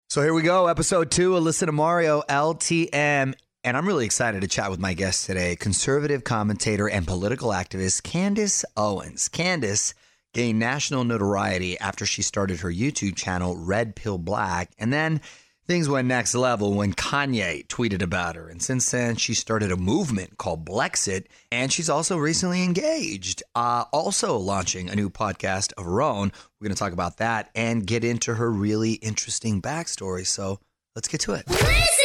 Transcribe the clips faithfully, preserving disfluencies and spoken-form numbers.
So here we go, episode two of Listen to Mario, L T M. And I'm really excited to chat with my guest today, conservative commentator and political activist Candace Owens. Candace gained national notoriety after she started her YouTube channel, Red Pill Black. And then things went next level when Kanye tweeted about her. And since then, she started a movement called Blexit. And she's also recently engaged, uh, also launching a new podcast of her own. We're going to talk about that and get into her really interesting backstory. So let's get to it. Listen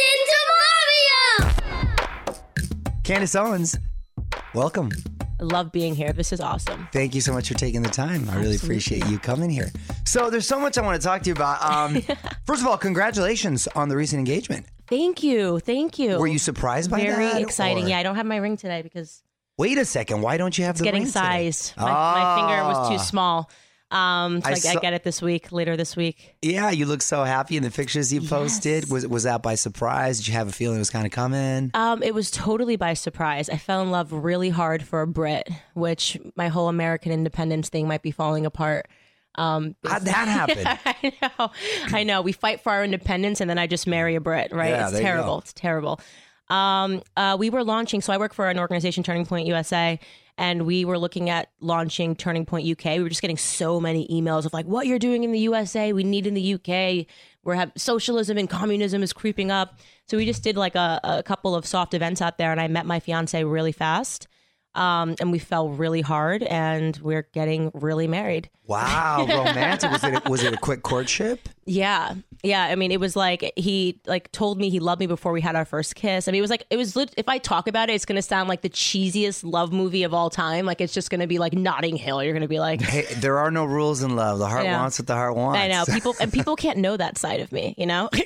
to Mario! Candace Owens, welcome. I love being here. This is awesome. Thank you so much for taking the time. I really Absolutely. appreciate you coming here. So there's so much I want to talk to you about. Um, first of all, congratulations on the recent engagement. Thank you. Thank you. Were you surprised by Very that? Very exciting. or- Yeah, I don't have my ring today because Wait a second. Why don't you have it's the getting ring today? sized. My, my finger was too Ah. small. Um, so I I, I saw- get it this week, later this week. Yeah, you look so happy in the pictures you posted. Yes. Was was that by surprise? Did you have a feeling it was kind of coming? Um, it was totally by surprise. I fell in love really hard for a Brit, which my whole American independence thing might be falling apart. Um, How'd that happen? I know. I know. We fight for our independence and then I just marry a Brit, right? Yeah, it's there you terrible. go. It's terrible. Um, uh, we were launching. So I work for an organization, Turning Point U S A, and we were looking at launching Turning Point U K. We were just getting so many emails of like, what you're doing in the U S A, we need in the U K. We're have socialism and communism is creeping up. So we just did like a, a couple of soft events out there, and I met my fiance really fast. Um, and we fell really hard, and we're getting really married. Wow, romantic. Was it was it a quick courtship? Yeah. Yeah. I mean, it was like he like told me he loved me before we had our first kiss. I mean, it was like it was lit- if I talk about it, it's going to sound like the cheesiest love movie of all time. Like it's just going to be like Notting Hill. You're going to be like, Hey, there are no rules in love. The heart I know. wants what the heart wants. I know people and people can't know that side of me, you know?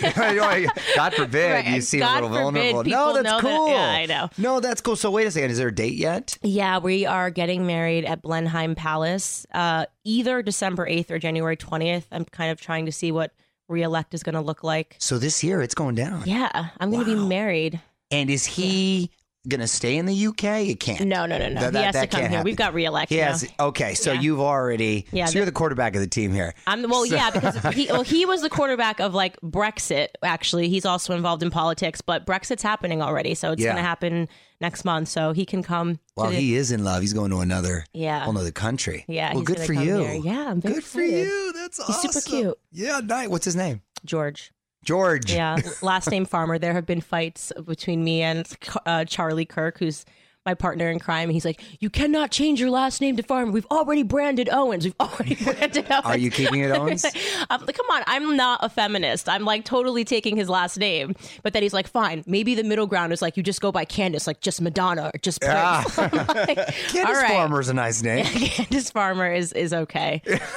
God forbid Right. you seem God a little forbid vulnerable. people No, that's know that- cool. yeah, I know. No, that's cool. So wait a second. Is there a date yet? Yeah, we are getting married at Blenheim Palace, uh, either December eighth or January twentieth. I'm kind of trying to see what re-elect is going to look like. So this year it's going down. Yeah, I'm going to Wow. be married. And is he going to stay in the U K? You can't. No, no, no, no. That- he that- has that to come can't here. happen. We've got re-elect He now. has, okay, so Yeah. you've already, Yeah, so the- you're the quarterback of the team here. I'm well, So- yeah, because he well he was the quarterback of like Brexit. Actually, he's also involved in politics, but Brexit's happening already, so it's Yeah. going to happen next month. So he can come. to Well, the- he is in love. He's going to another, Yeah. whole other country. Yeah, Well, he's good gonna for come you. here. Yeah, I'm very Good for excited. you. That's He's awesome. super cute. Yeah, nice. What's his name? George. George. Yeah, last name Farmer. There have been fights between me and uh, Charlie Kirk, who's my partner in crime. He's like, you cannot change your last name to Farmer. We've already branded Owens. We've already branded Owens. Are you keeping it Owens? I'm like, come on, I'm not a feminist. I'm like totally taking his last name. But then he's like, fine, maybe the middle ground is like you just go by Candace, like just Madonna or just Prince. Ah. I'm like, Candace all right. Farmer's a nice name. Candace Farmer is is okay.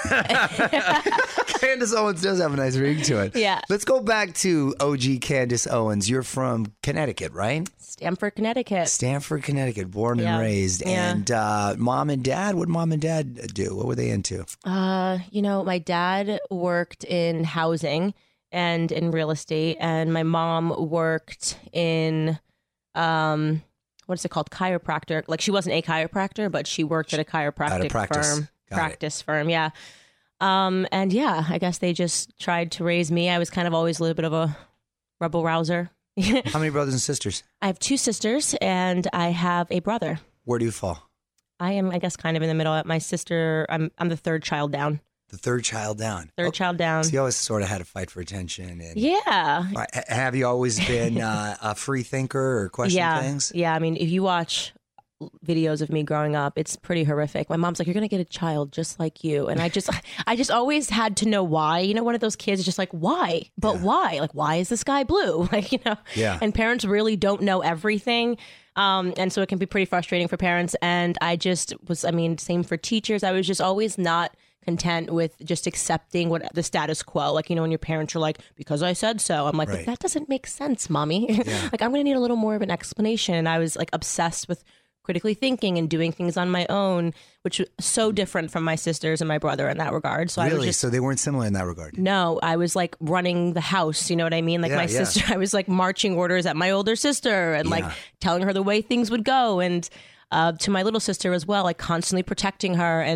Candace Owens does have a nice ring to it. Yeah. Let's go back to O G Candace Owens. You're from Connecticut, right? Stamford, Connecticut. Stanford, Connecticut, born Yeah. and raised. Yeah. And uh, mom and dad, what did mom and dad do? What were they into? Uh, you know, my dad worked in housing and in real estate, and my mom worked in um what's it called? Chiropractor. Like she wasn't a chiropractor, but she worked at a chiropractic practice. firm. Got it. practice firm, yeah. Um, and yeah, I guess they just tried to raise me. I was kind of always a little bit of a rebel rouser. How many brothers and sisters? I have two sisters and I have a brother. Where do you fall? I am, I guess, kind of in the middle. My sister, I'm I'm the third child down. The third child down. Third Oh, child down. So you always sort of had to fight for attention. And Yeah. Uh, have you always been uh, a free thinker or question yeah. things? Yeah. I mean, if you watch videos of me growing up, it's pretty horrific. My mom's like, you're going to get a child just like you. And I just, I just always had to know why. You know, one of those kids is just like, why? But Yeah. why? Like, why is the sky blue? Like, you know, Yeah. and parents really don't know everything. Um, and so it can be pretty frustrating for parents. And I just was, I mean, same for teachers. I was just always not content with just accepting what the status quo. Like, you know, when your parents are like, because I said so, I'm like, Right. but that doesn't make sense, mommy. Yeah. Like, I'm going to need a little more of an explanation. And I was like obsessed with critically thinking and doing things on my own, which was so different from my sisters and my brother in that regard. So I was Really? just, So they weren't similar in that regard? no, I was like running the house. You know what I mean? Like Yeah, my yeah. sister, I was like marching orders at my older sister and like Yeah. telling her the way things would go. And uh, to my little sister as well, like constantly protecting her. And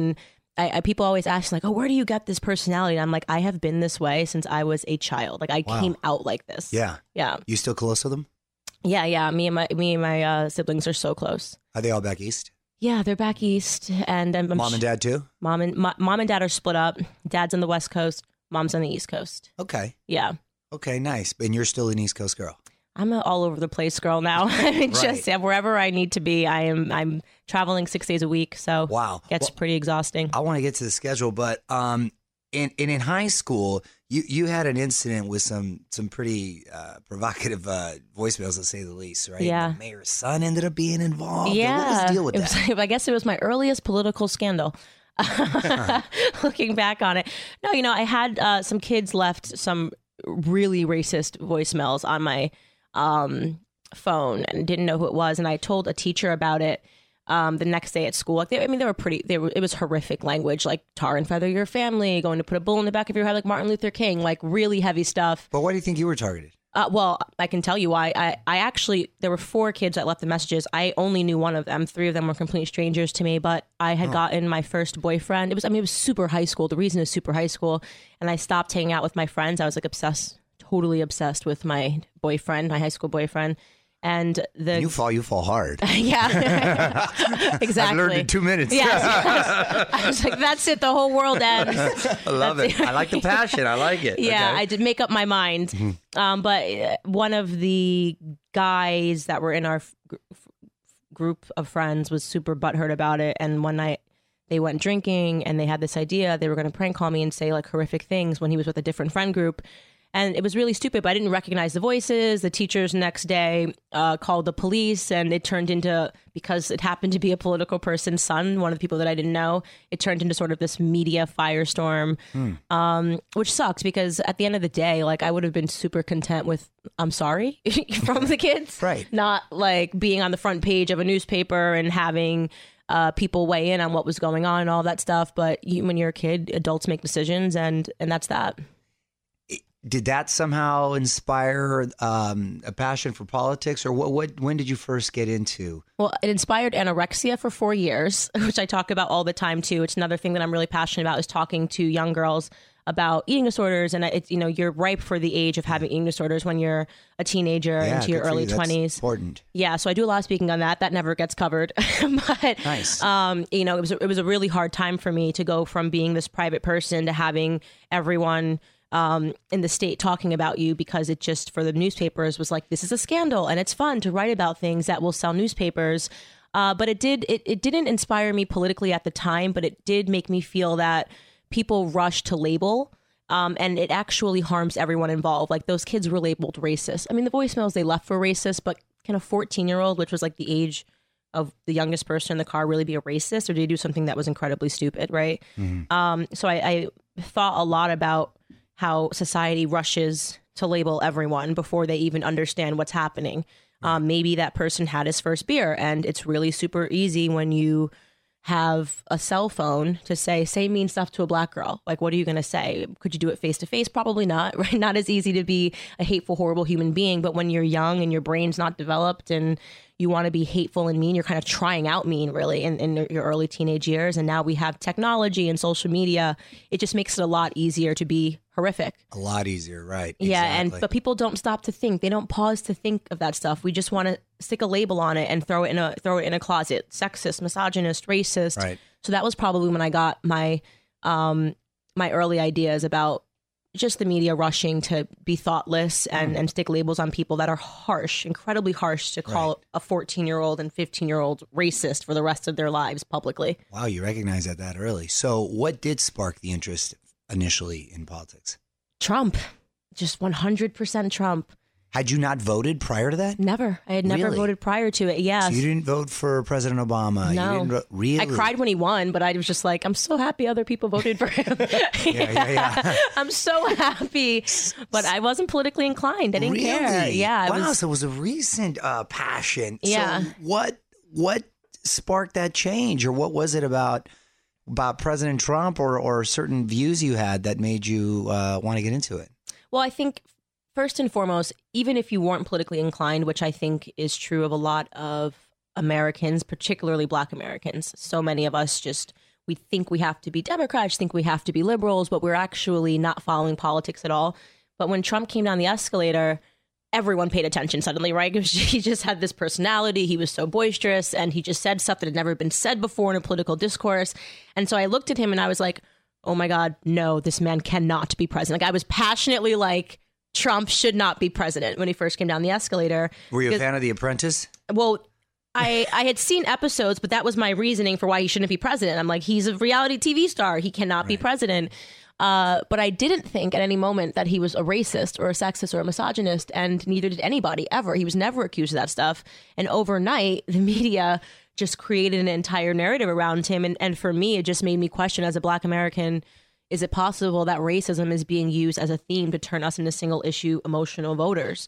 I, I people always ask like, oh, where do you get this personality? And I'm like, I have been this way since I was a child. Like I Wow. came out like this. Yeah. Yeah. You still close with them? Yeah. Yeah. Me and my me and my uh, siblings are so close. Are they all back east? Yeah, they're back east, and I'm, I'm Mom and sh- dad too? Mom and mo- mom and dad are split up. Dad's on the West Coast. Mom's on the East Coast. Okay. Yeah. Okay, nice. And you're still an East Coast girl. I'm an all over the place girl now. I mean, Right. just yeah, wherever I need to be, I am. I'm traveling six days a week, so Wow. gets Well, pretty exhausting. I want to get to the schedule, but um, in, in in high school, you, you had an incident with some some pretty uh, provocative uh, voicemails, to say the least, right? Yeah. The mayor's son ended up being involved. Yeah, What was the deal with it that? was, I guess it was my earliest political scandal. Looking back on it, no, you know, I had uh, some kids left some really racist voicemails on my um, phone and didn't know who it was, and I told a teacher about it um, the next day at school. Like, they, I mean, they were pretty. They were. It was horrific language, like tar and feather your family, going to put a bull in the back of your head, like Martin Luther King, like really heavy stuff. But why do you think you were targeted? Uh, well, I can tell you why. I, I actually, there were four kids that left the messages. I only knew one of them. Three of them were complete strangers to me, but I had gotten my first boyfriend. It was, I mean, it was super high school. The reason is super high school. And I stopped hanging out with my friends. I was like obsessed, totally obsessed with my boyfriend, my high school boyfriend. And the You fall, you fall hard. yeah, exactly. I learned in two minutes. Yes, yes. I was like, that's it. The whole world ends. I love That's it. I like the passion. I like it. Yeah, Okay. I did make up my mind. Um, but uh, one of the guys that were in our f- gr- f- group of friends was super butthurt about it. And one night they went drinking and they had this idea they were going to prank call me and say like horrific things when he was with a different friend group. And it was really stupid, but I didn't recognize the voices. The teachers next day uh, called the police, and it turned into, because it happened to be a political person's son, one of the people that I didn't know, it turned into sort of this media firestorm, um, which sucks because at the end of the day, like I would have been super content with, I'm sorry from the kids. Right. Not like being on the front page of a newspaper and having uh, people weigh in on what was going on and all that stuff. But you, when you're a kid, adults make decisions, and and that's that. Did that somehow inspire um, a passion for politics, or what? What? When did you first get into? Well, it inspired anorexia for four years, which I talk about all the time too. It's another thing that I'm really passionate about, is talking to young girls about eating disorders. And it's, you know, you're ripe for the age of having eating disorders when you're a teenager Yeah, into your good for early you. That's twenties. important. Yeah, so I do a lot of speaking on that. That never gets covered. But Nice. um, you know, it was a, it was a really hard time for me to go from being this private person to having everyone um, in the state talking about you, because it just, for the newspapers, was like, this is a scandal and it's fun to write about things that will sell newspapers. Uh, but it did it, it didn't inspire me politically at the time, but it did make me feel that people rush to label. Um, and it actually harms everyone involved. Like, those kids were labeled racist. I mean, the voicemails they left were racist, but can a fourteen-year-old, which was like the age of the youngest person in the car, really be a racist? Or did he do something that was incredibly stupid, right? Mm-hmm. Um, so I, I thought a lot about how society rushes to label everyone before they even understand what's happening. Um, maybe that person had his first beer, and it's really super easy when you have a cell phone to say, say mean stuff to a black girl. Like, what are you going to say? Could you do it face to face? Probably not, right? Not as easy to be a hateful, horrible human being. But when you're young and your brain's not developed and you want to be hateful and mean, you're kind of trying out mean, really, in, in your early teenage years. And now we have technology and social media. It just makes it a lot easier to be horrific. A lot easier, right? Yeah, Exactly. and but people don't stop to think. They don't pause to think of that stuff. We just want to stick a label on it and throw it in a throw it in a closet. Sexist, misogynist, racist. Right. So that was probably when I got my um my early ideas about just the media rushing to be thoughtless and, and stick labels on people that are harsh, incredibly harsh, to call Right. a fourteen-year-old and fifteen-year-old racist for the rest of their lives publicly. Wow, you recognize that that early. So, what did spark the interest initially in politics? Trump, just one hundred percent Trump. Had you not voted prior to that? Never. I had never Really? voted prier to it. Yeah. So you didn't vote for President Obama. No. You didn't vo- really. I cried when he won, but I was just like, I'm so happy other people voted for him. Yeah, yeah, yeah. I'm so happy. But I wasn't politically inclined. I didn't really? care. Yeah. I Wow. was, So it was a recent uh, passion. Yeah. So what what sparked that change, or what was it about about President Trump, or or certain views you had that made you uh, want to get into it? well, I think first and foremost, even if you weren't politically inclined, which I think is true of a lot of Americans, particularly Black Americans, so many of us just, we think we have to be Democrats, think we have to be liberals, but we're actually not following politics at all. But when Trump came down the escalator, everyone paid attention suddenly, right? Because he just had this personality. He was so boisterous, and he just said stuff that had never been said before in a political discourse. And so I looked at him and I was like, oh my God, no, this man cannot be president. Like, I was passionately like, Trump should not be president when he first came down the escalator. Were you a fan of The Apprentice? Well, I, I had seen episodes, but that was my reasoning for why he shouldn't be president. I'm like, he's a reality T V star. He cannot be president. Uh, but I didn't think at any moment that he was a racist or a sexist or a misogynist, and neither did anybody ever. He was never accused of that stuff. And overnight, the media just created an entire narrative around him. And, and for me, it just made me question, as a Black American, is it possible that racism is being used as a theme to turn us into single issue emotional voters?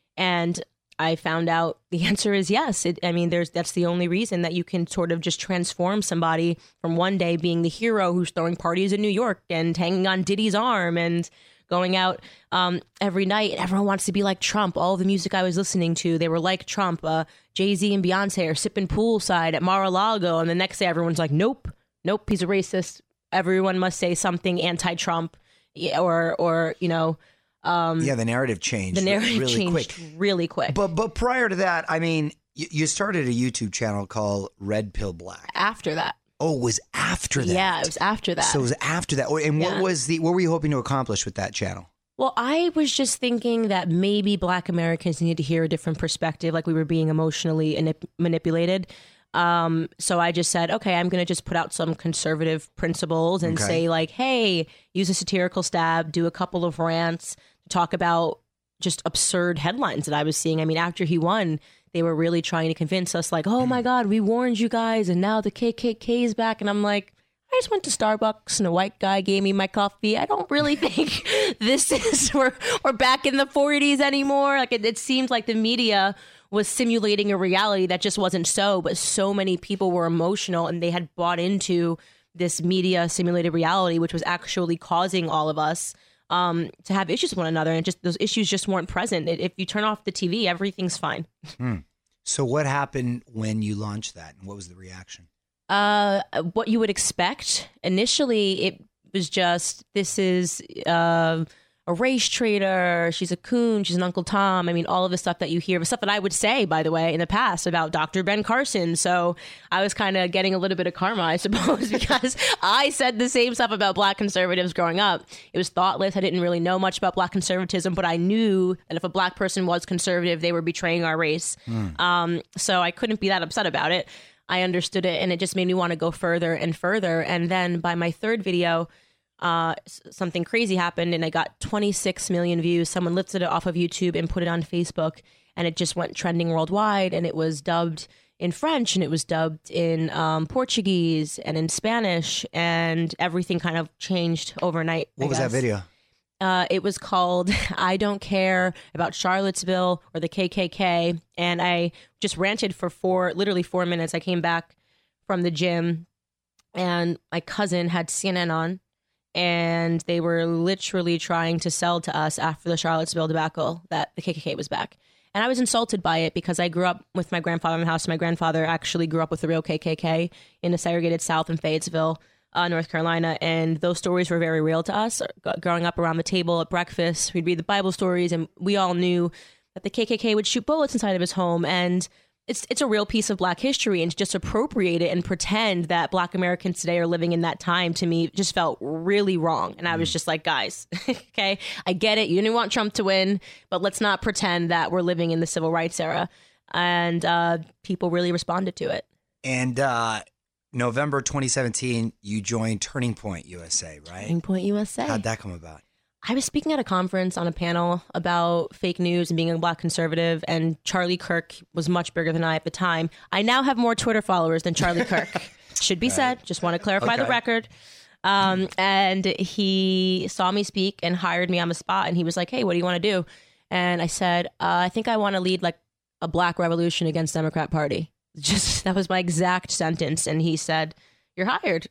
And I found out the answer is yes. It, I mean, there's that's the only reason that you can sort of just transform somebody from one day being the hero who's throwing parties in New York and hanging on Diddy's arm and going out um, every night. And everyone wants to be like Trump. All the music I was listening to, they were like Trump. Uh, Jay-Z and Beyonce are sipping poolside at Mar-a-Lago. And the next day, everyone's like, nope, nope, he's a racist. Everyone must say something anti-Trump, or, or you know, um, yeah, the narrative changed. The narrative really changed quick. really quick. But but prior to that, I mean, you, you started a YouTube channel called Red Pill Black. After that, oh, it was after that. Yeah, it was after that. So it was after that. And what Yeah. was the? What were you hoping to accomplish with that channel? Well, I was just thinking that maybe Black Americans need to hear a different perspective, like we were being emotionally manip- manipulated. Um, so I just said, okay, I'm going to just put out some conservative principles and Okay. say like, hey, use a satirical stab, do a couple of rants, talk about just absurd headlines that I was seeing. I mean, after he won, they were really trying to convince us like, oh my God, we warned you guys and now the K K K is back. And I'm like, I just went to Starbucks and a white guy gave me my coffee. I don't really think this is, we're, we're back in the forties anymore. Like it, it seemed like the media was simulating a reality that just wasn't so, but so many people were emotional and they had bought into this media simulated reality, which was actually causing all of us um, to have issues with one another. And just those issues just weren't present. If you turn off the T V, everything's fine. Hmm. So what happened when you launched that, and what was the reaction? Uh, what you would expect. Initially, it was just, this is uh, a race traitor. She's a coon. She's an Uncle Tom. I mean, all of the stuff that you hear, the stuff that I would say, by the way, in the past about Doctor Ben Carson. So I was kind of getting a little bit of karma, I suppose, because I said the same stuff about Black conservatives growing up. It was thoughtless. I didn't really know much about Black conservatism, but I knew that if a Black person was conservative, they were betraying our race. Mm. Um, so I couldn't be that upset about it. I understood it, and it just made me want to go further and further. And then by my third video, uh, something crazy happened, and I got twenty-six million views. Someone lifted it off of YouTube and put it on Facebook, and it just went trending worldwide. And it was dubbed in French, and it was dubbed in um, Portuguese and in Spanish, and everything kind of changed overnight. What I was guess. that video? Uh, it was called I Don't Care About Charlottesville or the K K K. And I just ranted for four, literally four minutes. I came back from the gym and my cousin had C N N on, and they were literally trying to sell to us after the Charlottesville debacle that the K K K was back. And I was insulted by it because I grew up with my grandfather in the house. My grandfather actually grew up with the real K K K in the segregated South in Fayetteville, Uh, North Carolina, and those stories were very real to us. G- growing up around the table at breakfast, we'd read the Bible stories, and we all knew that the K K K would shoot bullets inside of his home. And it's it's a real piece of Black history, and to just appropriate it and pretend that Black Americans today are living in that time, to me, just felt really wrong. And I was just like, guys, okay, I get it. You didn't want Trump to win, but let's not pretend that we're living in the civil rights era. And uh, people really responded to it. And uh November twenty seventeen, you joined Turning Point U S A, right? Turning Point U S A. How'd that come about? I was speaking at a conference on a panel about fake news and being a Black conservative, and Charlie Kirk was much bigger than I at the time. I now have more Twitter followers than Charlie Kirk. Should be said. Just want to clarify Okay. the record. Um, and he saw me speak and hired me on the spot, and he was like, hey, what do you want to do? And I said, uh, I think I want to lead like a Black revolution against Democrat Party. Just that was my exact sentence. And he said, you're hired.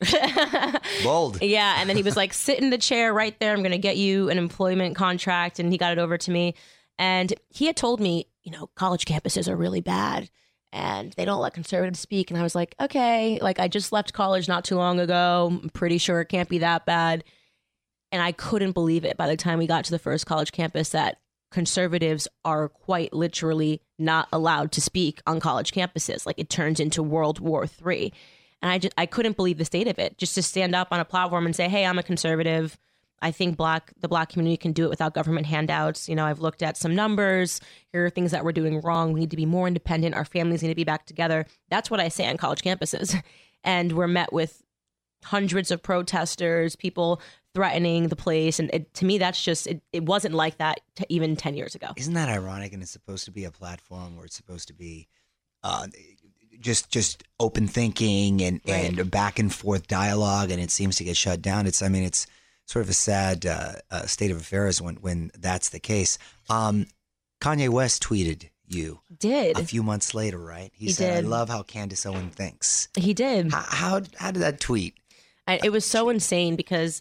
Bold. Yeah. And then he was like, sit in the chair right there. I'm going to get you an employment contract. And he got it over to me. And he had told me, you know, college campuses are really bad. and they don't let conservatives speak. And I was like, okay, like I just left college not too long ago. I'm pretty sure it can't be that bad. And I couldn't believe it by the time we got to the first college campus that conservatives are quite literally not allowed to speak on college campuses. Like it turns into World War Three. And I just I couldn't believe the state of it. Just to stand up on a platform and say, hey, I'm a conservative. I think black the black community can do it without government handouts. You know, I've looked at some numbers. Here are things that we're doing wrong. We need to be more independent. Our families need to be back together. That's what I say on college campuses. And we're met with hundreds of protesters, people threatening the place. And it, to me, that's just, it, it wasn't like that t- even ten years ago. Isn't that ironic? And it's supposed to be a platform where it's supposed to be uh, just just open thinking and, right. and back and forth dialogue, and it seems to get shut down. It's, I mean, it's sort of a sad uh, uh, state of affairs when, when that's the case. Um, Kanye West tweeted you did a few months later, right? He, he said, did. I love how Candace Owen thinks. He did. How, how, how did that tweet? I, it was so insane because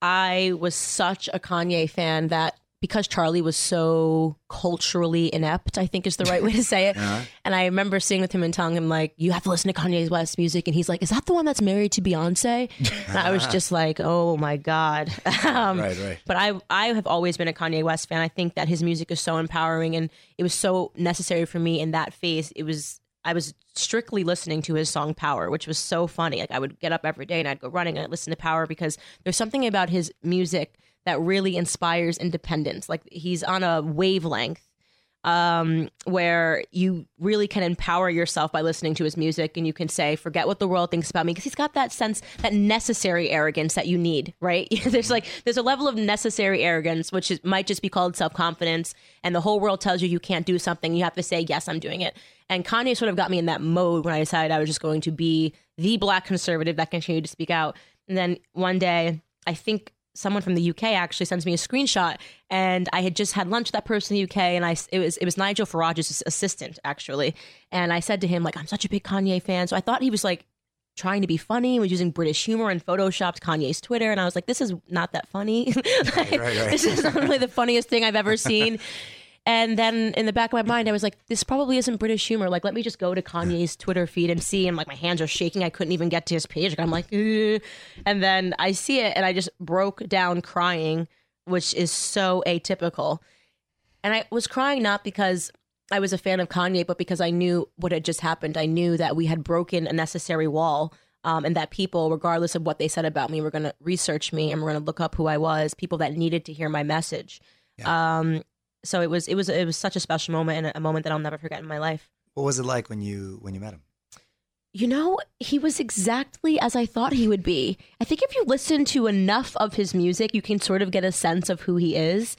I was such a Kanye fan that because Charlie was so culturally inept, I think is the right way to say it. uh-huh. And I remember sitting with him and telling him, like, you have to listen to Kanye West music. And he's like, is that the one that's married to Beyonce? And I was just like, oh, my God. um, right, right. But I, I have always been a Kanye West fan. I think that his music is so empowering, and it was so necessary for me in that phase. It was I was strictly listening to his song Power, which was so funny. Like I would get up every day and I'd go running and I'd listen to Power because there's something about his music that really inspires independence. Like he's on a wavelength um, where you really can empower yourself by listening to his music, and you can say, forget what the world thinks about me, because he's got that sense, that necessary arrogance that you need, right? there's like, there's a level of necessary arrogance, which is, might just be called self-confidence, and the whole world tells you you can't do something. You have to say, yes, I'm doing it. And Kanye sort of got me in that mode when I decided I was just going to be the black conservative that continued to speak out. And then one day, I think someone from the U K actually sends me a screenshot, and I had just had lunch with that person in the U K, and I it was it was Nigel Farage's assistant actually, and I said to him, like, I'm such a big Kanye fan, so I thought he was like trying to be funny, was using British humor and photoshopped Kanye's Twitter, and I was like, this is not that funny. like, right, right, right. This is not really the funniest thing I've ever seen. And then in the back of my mind, I was like, this probably isn't British humor. Like, let me just go to Kanye's Twitter feed and see. And like, my hands are shaking. I couldn't even get to his page. I'm like, ugh. And then I see it and I just broke down crying, which is so atypical. And I was crying not because I was a fan of Kanye, but because I knew what had just happened. I knew that we had broken a necessary wall, um, and that people, regardless of what they said about me, were going to research me and were going to look up who I was, people that needed to hear my message. Yeah. Um, So it was it was it was such a special moment, and a moment that I'll never forget in my life. What was it like when you when you met him? You know, he was exactly as I thought he would be. I think if you listen to enough of his music, you can sort of get a sense of who he is.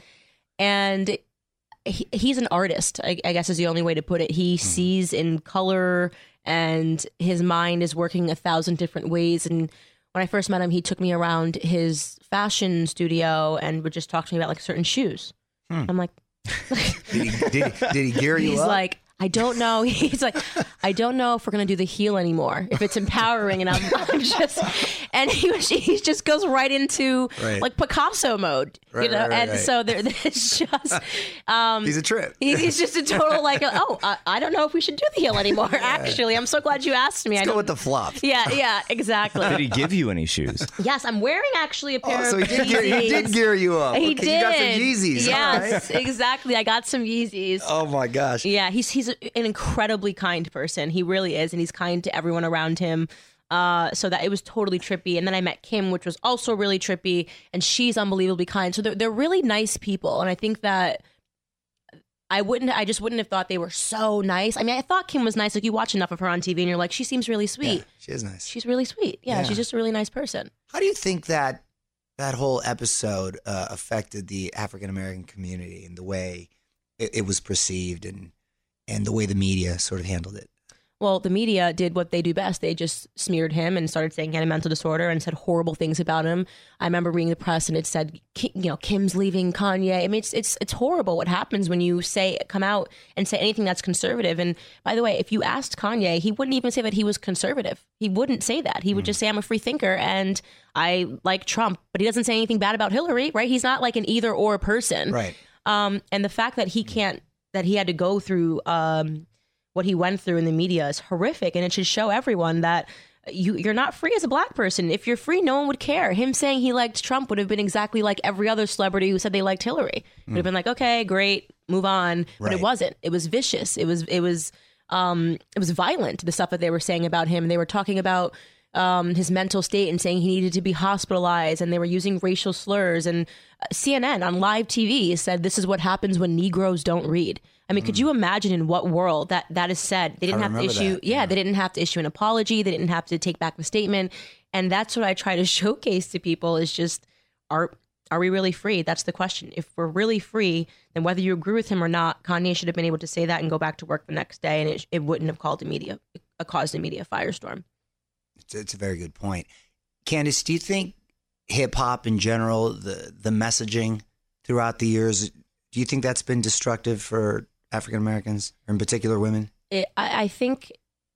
And he, he's an artist, I, I guess is the only way to put it. He mm-hmm. sees in color, and his mind is working a thousand different ways. And when I first met him, he took me around his fashion studio and would just talk to me about like certain shoes. Hmm. I'm like, did, he, did, he, did he gear you He's up? He's like, I don't know. He's like, I don't know if we're going to do the heel anymore, if it's empowering. And I'm, I'm just, and he, he just goes right into right. like Picasso mode, right, you know? Right, right, and right. so there, there's just, um, he's a trip. He, he's just a total like, oh, I, I don't know if we should do the heel anymore. Yeah. Actually, I'm so glad you asked me. Let's I go with the flop. Yeah, yeah, exactly. Did he give you any shoes? Yes, I'm wearing actually a pair oh, so of he did, gear, he did gear you up. He okay, did. You got some Yeezys. Yes, right. exactly. I got some Yeezys. Oh my gosh. Yeah, he's he's an incredibly kind person. He really is, and he's kind to everyone around him. Uh, so that it was totally trippy. And then I met Kim, which was also really trippy, and she's unbelievably kind. So they're they're really nice people, and I think that I wouldn't, I just wouldn't have thought they were so nice. I mean, I thought Kim was nice. Like, you watch enough of her on T V, and you're like, she seems really sweet. Yeah, she is nice. She's really sweet. Yeah, yeah, she's just a really nice person. How do you think that that whole episode uh, affected the African American community and the way it, it was perceived, and and the way the media sort of handled it? Well, the media did what they do best. They just smeared him and started saying he had a mental disorder and said horrible things about him. I remember reading the press and it said, you know, Kim's leaving Kanye. I mean, it's it's it's horrible what happens when you say come out and say anything that's conservative. And by the way, if you asked Kanye, he wouldn't even say that he was conservative. He wouldn't say that. He would mm. just say, I'm a free thinker and I like Trump. But he doesn't say anything bad about Hillary, right? He's not like an either or person. Right. Um, and the fact that he can't, that he had to go through... Um, what he went through in the media is horrific, and it should show everyone that you, you're not free as a black person. If you're free, no one would care. Him saying he liked Trump would have been exactly like every other celebrity who said they liked Hillary. It would have been like, okay, great, move on. But Right. it wasn't. It was vicious. It was, it was, um, it was violent, the stuff that they were saying about him. They were talking about um, his mental state and saying he needed to be hospitalized, and they were using racial slurs. And uh, C N N on live T V said this is what happens when Negroes don't read. I mean, could you imagine in what world that that is said? They didn't I have to remember issue, that, yeah, yeah. they didn't have to issue an apology. They didn't have to take back the statement. And that's what I try to showcase to people is just, are are we really free? That's the question. If we're really free, then whether you agree with him or not, Kanye should have been able to say that and go back to work the next day, and it, it wouldn't have called a media, uh, caused a media firestorm. It's, it's a very good point. Candace, do you think hip hop in general, the the messaging throughout the years, do you think that's been destructive for African Americans, or in particular women? It, I, I think,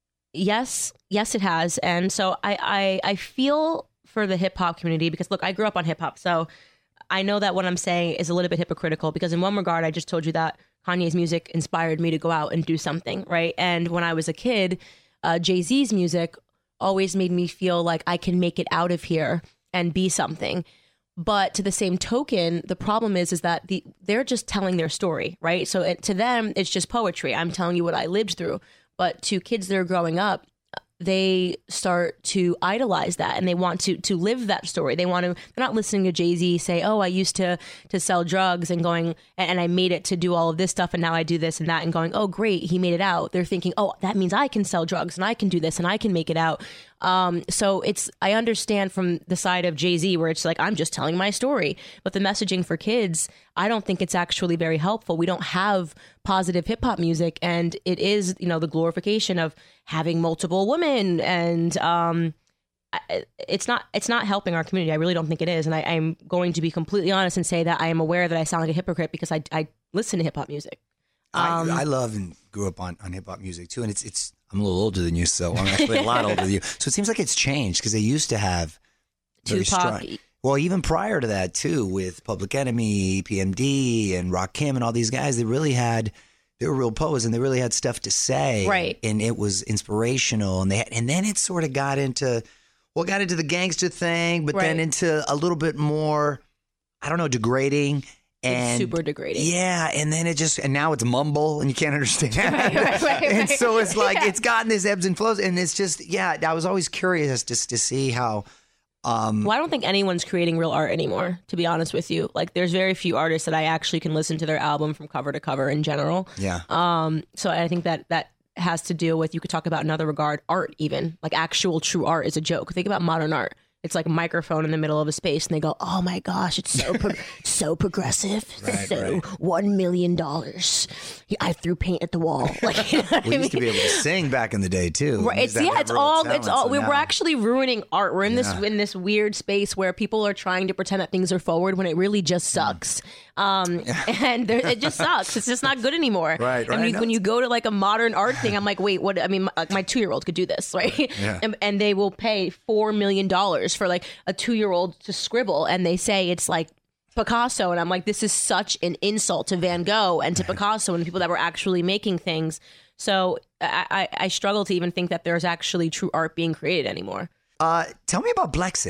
yes, yes, it has. And so I, I, I feel for the hip hop community because, look, I grew up on hip hop. So I know that what I'm saying is a little bit hypocritical because in one regard, I just told you that Kanye's music inspired me to go out and do something, right? And when I was a kid, uh, Jay-Z's music always made me feel like I can make it out of here and be something. But to the same token, the problem is, is that the they're just telling their story, right? So it, to them, it's just poetry. I'm telling you what I lived through. But to kids that are growing up, they start to idolize that and they want to to live that story. They want to, they're not listening to Jay-Z say, oh, I used to to sell drugs and going, and I made it to do all of this stuff and now I do this and that and going, oh, great, he made it out. They're thinking, oh, that means I can sell drugs and I can do this and I can make it out. Um, so it's, I understand from the side of Jay-Z where it's like, I'm just telling my story. But the messaging for kids, I don't think it's actually very helpful. We don't have positive hip hop music, and it is, you know, the glorification of having multiple women, and um, I- it's not it's not helping our community. I really don't think it is. And I, I'm going to be completely honest and say that I am aware that I sound like a hypocrite because I, I listen to hip hop music. Um, I, I love and grew up on, on hip hop music too, and it's it's. I'm a little older than you, so I'm actually a lot older than you. So it seems like it's changed because they used to have very Tupac. strong. Well, even prior to that too, with Public Enemy, P M D, and Rakim, and all these guys, they really had they were real poets, and they really had stuff to say, Right. And it was inspirational, and they had, and then it sort of got into well, got into the gangster thing, but then Right. into a little bit more, I don't know, degrading. And super degrading. Yeah, and then it just and now it's mumble and you can't understand. Right, right, right, and right. so it's like Yeah. it's gotten this ebbs and flows, and it's just yeah. I was always curious just to see how. Um, Well, I don't think anyone's creating real art anymore, to be honest with you. Like, there's very few artists that I actually can listen to their album from cover to cover in general. yeah, Um, so I think that that has to do with, you could talk about in another regard, art even. Like, actual true art is a joke. Think about modern art. It's like a microphone in the middle of a space, and they go, "Oh my gosh, it's so pro- so progressive, Right, so right. one million dollars. I threw paint at the wall." Like, you know what we I used to mean? be able to sing back in the day too. Right, We it's used to have yeah, it's real all talent, it's all so we now- we're actually ruining art. We're in this Yeah. in this weird space where people are trying to pretend that things are forward when it really just sucks. Um, and there, it just sucks. It's just not good anymore. Right, And right. when you, No, when you it's- go to like a modern art thing, I'm like, wait, what? I mean, my, like my two year old could do this, right? Yeah. And, and they will pay four million dollars for like a two year old to scribble, and they say it's like Picasso, and I'm like, this is such an insult to Van Gogh and to Picasso and people that were actually making things. So I, I, I struggle to even think that there's actually true art being created anymore. Uh, tell me about Blexit.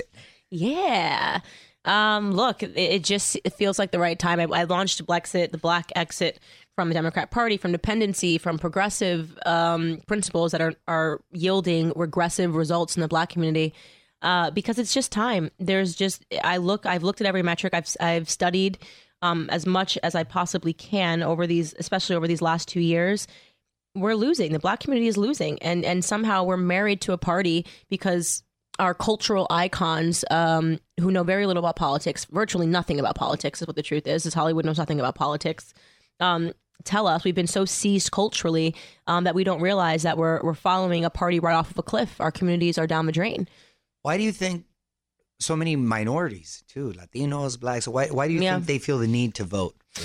Yeah. Um, look, it, it just it feels like the right time. I, I launched Blexit, the Black Exit, from the Democrat Party, from dependency, from progressive um, principles that are, are yielding regressive results in the Black community. Uh, because it's just time. There's just I look. I've looked at every metric. I've I've studied um, as much as I possibly can over these, especially over these last two years. We're losing. The Black community is losing, and and somehow we're married to a party because our cultural icons, um, who know very little about politics, virtually nothing about politics, is what the truth is. Is Hollywood knows nothing about politics. Um, tell us we've been so seized culturally um, that we don't realize that we're we're following a party right off of a cliff. Our communities are down the drain. Why do you think so many minorities too, Latinos, blacks? Why why do you Yeah. think they feel the need to vote for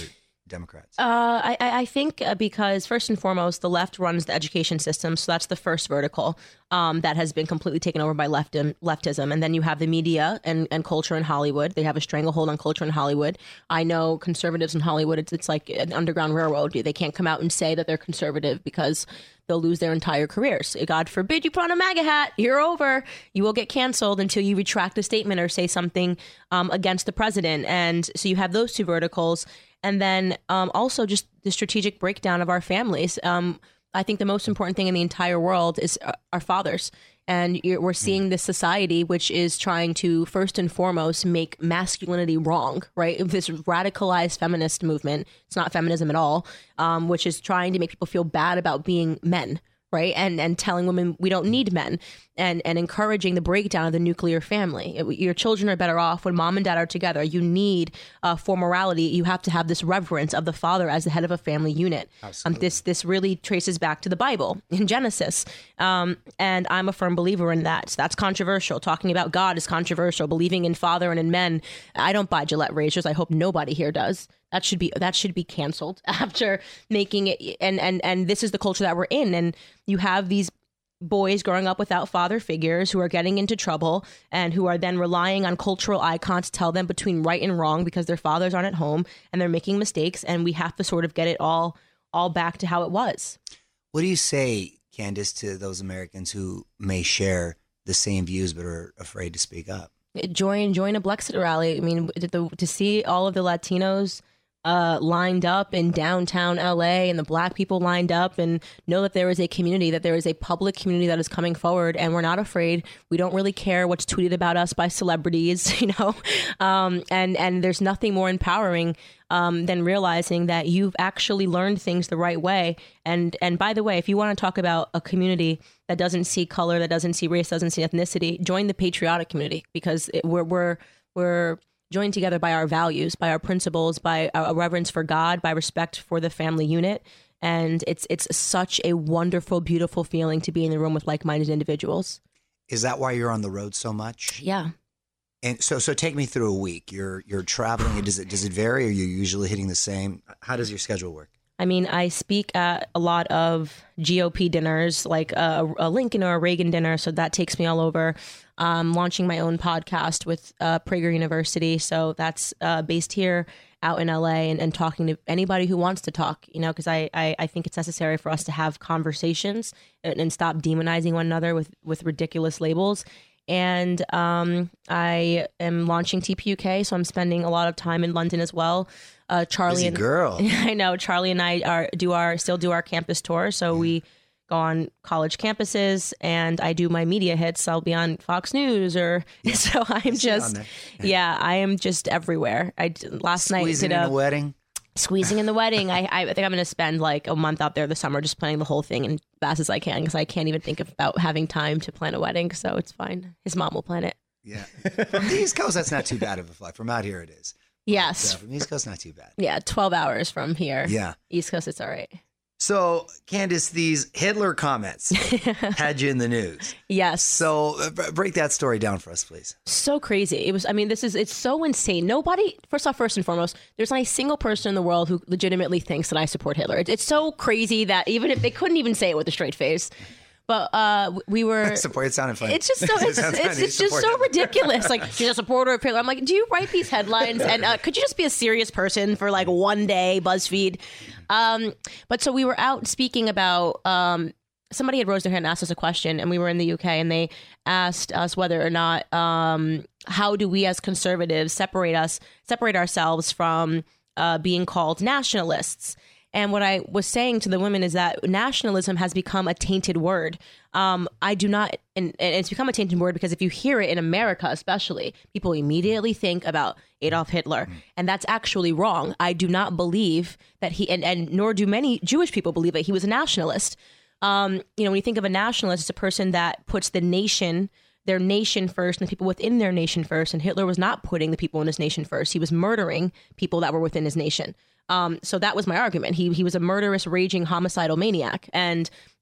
Democrats? Uh, I, I think uh, because first and foremost, the left runs the education system. So that's the first vertical um, that has been completely taken over by leftim, leftism. And then you have the media and, and culture in Hollywood. They have a stranglehold on culture in Hollywood. I know conservatives in Hollywood, it's, it's like an underground railroad. They can't come out and say that they're conservative because they'll lose their entire careers. God forbid you put on a MAGA hat, you're over. You will get canceled until you retract a statement or say something um, against the president. And so you have those two verticals. And then um, also just the strategic breakdown of our families. Um, I think the most important thing in the entire world is our fathers. And you're, we're seeing this society which is trying to, first and foremost, make masculinity wrong, right? This radicalized feminist movement, it's not feminism at all, um, which is trying to make people feel bad about being men, right? And and telling women we don't need men, and and encouraging the breakdown of the nuclear family. It, your children are better off when mom and dad are together. You need uh, for morality, you have to have this reverence of the father as the head of a family unit. Um, this this really traces back to the Bible in Genesis, um, and I'm a firm believer in that. So that's controversial. Talking about God is controversial. Believing in father and in men, I don't buy Gillette razors. I hope nobody here does. That should be that should be canceled after making it. And and and this is the culture that we're in. And you have these boys growing up without father figures who are getting into trouble and who are then relying on cultural icons to tell them between right and wrong because their fathers aren't at home and they're making mistakes. And we have to sort of get it all all back to how it was. What do you say, Candace, to those Americans who may share the same views but are afraid to speak up? Join join a Blexit rally. I mean, to, to see all of the Latinos Uh, lined up in downtown L A and the black people lined up, and know that there is a community, that there is a public community that is coming forward, and we're not afraid. We don't really care what's tweeted about us by celebrities, you know, um, and and there's nothing more empowering um, than realizing that you've actually learned things the right way. And and by the way, if you want to talk about a community that doesn't see color, that doesn't see race, doesn't see ethnicity, join the patriotic community, because it, we're we're we're joined together by our values, by our principles, by a reverence for God, by respect for the family unit. And it's it's such a wonderful, beautiful feeling to be in the room with like-minded individuals. Is that why you're on the road so much? Yeah. And so so take me through a week. You're you're traveling. Does it does it vary? Are you usually hitting the same? How does your schedule work? I mean, I speak at a lot of G O P dinners, like a, a Lincoln or a Reagan dinner. So that takes me all over. Um, launching my own podcast with uh, Prager University. So that's uh, based here out in L A, and, and talking to anybody who wants to talk, you know, because I, I, I think it's necessary for us to have conversations and, and stop demonizing one another with, with ridiculous labels. And um, I am launching T P U K, so I'm spending a lot of time in London as well. Uh, Charlie Busy and girl. I know Charlie and I are do our still do our campus tour, so we go on college campuses, and I do my media hits. I'll be on Fox News, or yeah. so I'm just yeah, I am just everywhere. I last Squeezing night did in a, a wedding. Squeezing in the wedding. I, I think I'm going to spend like a month out there this summer just planning the whole thing as fast as I can, because I can't even think about having time to plan a wedding. So it's fine. His mom will plan it. Yeah. From the East Coast, that's not too bad of a flight. From out here, it is. Yes. But, uh, from the East Coast, not too bad. Yeah, twelve hours from here. Yeah. East Coast, it's all right. So, Candace, these Hitler comments had you in the news. Yes. So uh, break that story down for us, please. So crazy. It was, I mean, this is, it's so insane. Nobody, first off, first and foremost, there's not a single person in the world who legitimately thinks that I support Hitler. It's, it's so crazy that even if they couldn't even say it with a straight face. But uh, we were support. It sounded funny. It's just so it's, it it's, it's just so ridiculous. Like, she's a supporter of Hitler. I'm like, do you write these headlines? And uh, could you just be a serious person for like one day? BuzzFeed. Um, but so we were out speaking about. Um, somebody had raised their hand and asked us a question, and we were in the U K, and they asked us whether or not um, how do we as conservatives separate us separate ourselves from uh, being called nationalists. And what I was saying to the women is that nationalism has become a tainted word. Um, I do not, and, and it's become a tainted word because if you hear it in America, especially, people immediately think about Adolf Hitler. Mm. And that's actually wrong. I do not believe that he, and, and nor do many Jewish people believe that he was a nationalist. Um, you know, when you think of a nationalist, it's a person that puts the nation, their nation first, and the people within their nation first. And Hitler was not putting the people in his nation first. He was murdering people that were within his nation. Um, so that was my argument. He he was a murderous, raging, homicidal maniac. And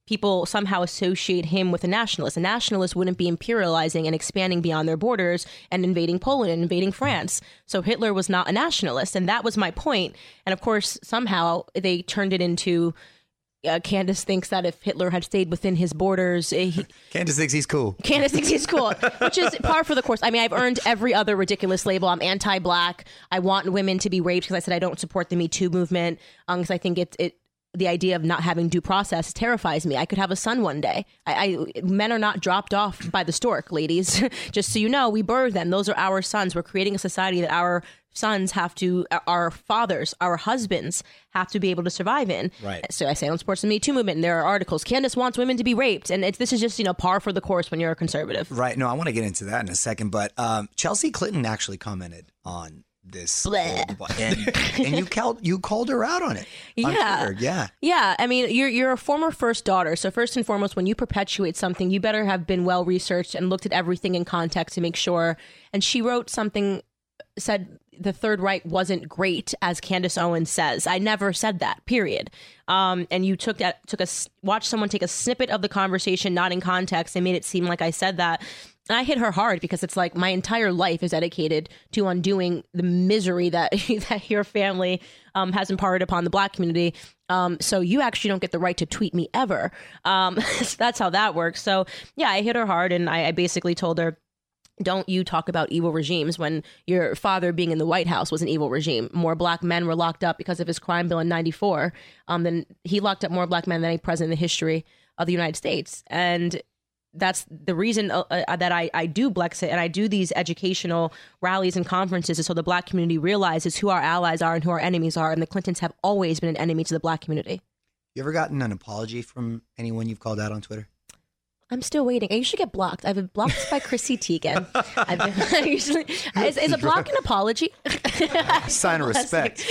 people somehow associate him with a nationalist. A nationalist wouldn't be imperializing and expanding beyond their borders and invading Poland and invading France. So Hitler was not a nationalist. And that was my point. And of course, somehow they turned it into uh, Candace thinks that if Hitler had stayed within his borders, uh, he, Candace thinks he's cool. Candace thinks he's cool, which is par for the course. I mean, I've earned every other ridiculous label. I'm anti-black. I want women to be raped because I said I don't support the Me Too movement because um, I think it, it the idea of not having due process terrifies me. I could have a son one day. I, I men are not dropped off by the stork, ladies. Just so you know, we birth them. Those are our sons. We're creating a society that our sons have to, our fathers, our husbands have to be able to survive in. Right. So I say on sports, the Me Too movement, and there are articles. Candace wants women to be raped, and it's, this is just you know par for the course when you're a conservative. Right. No, I want to get into that in a second, but um, Chelsea Clinton actually commented on this, Bleh. and, and you called you called her out on it. On Yeah, Twitter. yeah, yeah. I mean, you're you're a former first daughter, so first and foremost, when you perpetuate something, you better have been well researched and looked at everything in context to make sure. And she wrote something, said the Third Reich wasn't great, as Candace Owens says. I never said that. Period. Um, and you took that took a watched someone take a snippet of the conversation, not in context, and made it seem like I said that. And I hit her hard because it's like my entire life is dedicated to undoing the misery that that your family um, has imparted upon the Black community. Um, so you actually don't get the right to tweet me ever. Um, so that's how that works. So yeah, I hit her hard, and I, I basically told her, don't you talk about evil regimes when your father being in the White House was an evil regime. More Black men were locked up because of his crime bill in ninety-four. Um, then he locked up more Black men than any president in the history of the United States. And that's the reason uh, uh, that I, I do Blexit and I do these educational rallies and conferences is so the Black community realizes who our allies are and who our enemies are. And the Clintons have always been an enemy to the Black community. You ever gotten an apology from anyone you've called out on Twitter? I'm still waiting. I usually get blocked. I've been blocked by Chrissy Teigen. I've been, I usually, is, is a block an apology? Sign of respect.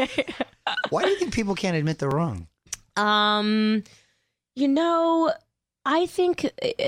Why do you think people can't admit they're wrong? Um, you know, I think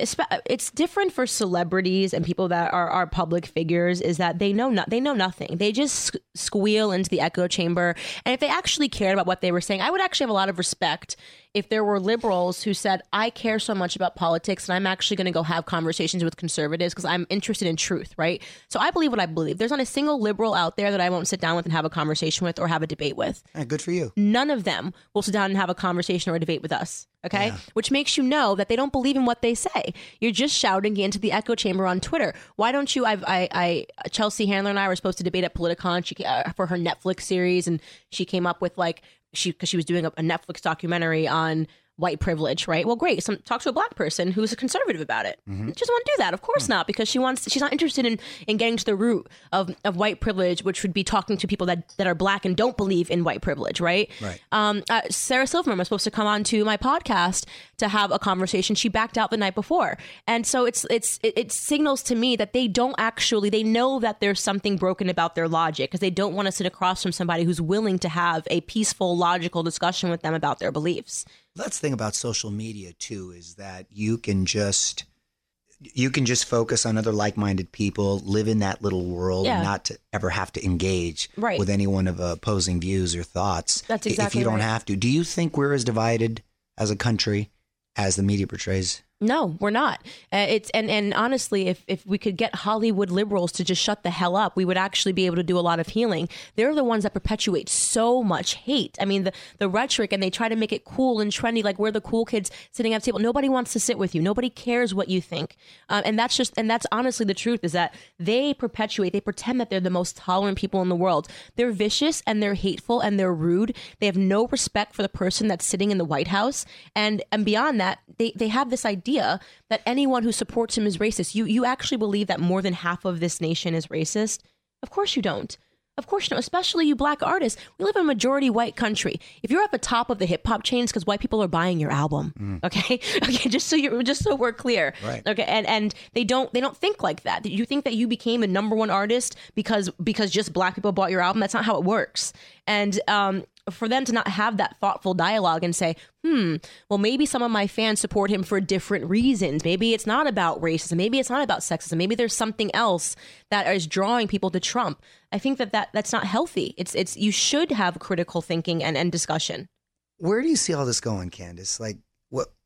it's different for celebrities and people that are, are public figures is that they know not, they know nothing. They just squeal into the echo chamber. And if they actually cared about what they were saying, I would actually have a lot of respect if there were liberals who said, I care so much about politics and I'm actually going to go have conversations with conservatives because I'm interested in truth, right? So I believe what I believe. There's not a single liberal out there that I won't sit down with and have a conversation with or have a debate with. Yeah, good for you. None of them will sit down and have a conversation or a debate with us, okay? Yeah. Which makes you know that they don't believe in what they say. You're just shouting into the echo chamber on Twitter. Why don't you, I've, I, I, Chelsea Handler and I were supposed to debate at Politicon she, uh, for her Netflix series, and she came up with like, she because she was doing a, a Netflix documentary on white privilege, right? Well, great. Some talk to a Black person who's a conservative about it. Mm-hmm. She doesn't want to do that. Of course mm-hmm. not, because she wants. She's not interested in, in getting to the root of, of white privilege, which would be talking to people that, that are Black and don't believe in white privilege, right? Right. Um, uh, Sarah Silverman was supposed to come on to my podcast to have a conversation. She backed out the night before, and so it's it's it, it signals to me that they don't actually. They know that there's something broken about their logic because they don't want to sit across from somebody who's willing to have a peaceful, logical discussion with them about their beliefs. That's the thing about social media too, is that you can just you can just focus on other like-minded people, live in that little world, Yeah. and not to ever have to engage Right. with anyone of opposing views or thoughts. That's i- exactly if you don't right. have to. Do you think we're as divided as a country as the media portrays? No, we're not. Uh, it's and, and honestly, if, if we could get Hollywood liberals to just shut the hell up, we would actually be able to do a lot of healing. They're the ones that perpetuate so much hate. I mean, the, the rhetoric, and they try to make it cool and trendy, like we're the cool kids sitting at the table. Nobody wants to sit with you. Nobody cares what you think. Um, and that's just and that's honestly the truth, is that they perpetuate, they pretend that they're the most tolerant people in the world. They're vicious and they're hateful and they're rude. They have no respect for the person that's sitting in the White House. And and beyond that, they, they have this idea that anyone who supports him is racist. You you actually believe that more than half of this nation is racist? Of course you don't. Of course you don't, especially you Black artists. We live in a majority white country. If you're at the top of the hip hop chains, because white people are buying your album, mm. okay, okay, just so you just so we're clear, right? Okay, and and they don't they don't think like that. You think that you became the number one artist because because just Black people bought your album? That's not how it works. And um, for them to not have that thoughtful dialogue and say, hmm, well, maybe some of my fans support him for different reasons. Maybe it's not about racism. Maybe it's not about sexism. Maybe there's something else that is drawing people to Trump. I think that, that that's not healthy. It's it's you should have critical thinking and, and discussion. Where do you see all this going, Candace? Like, what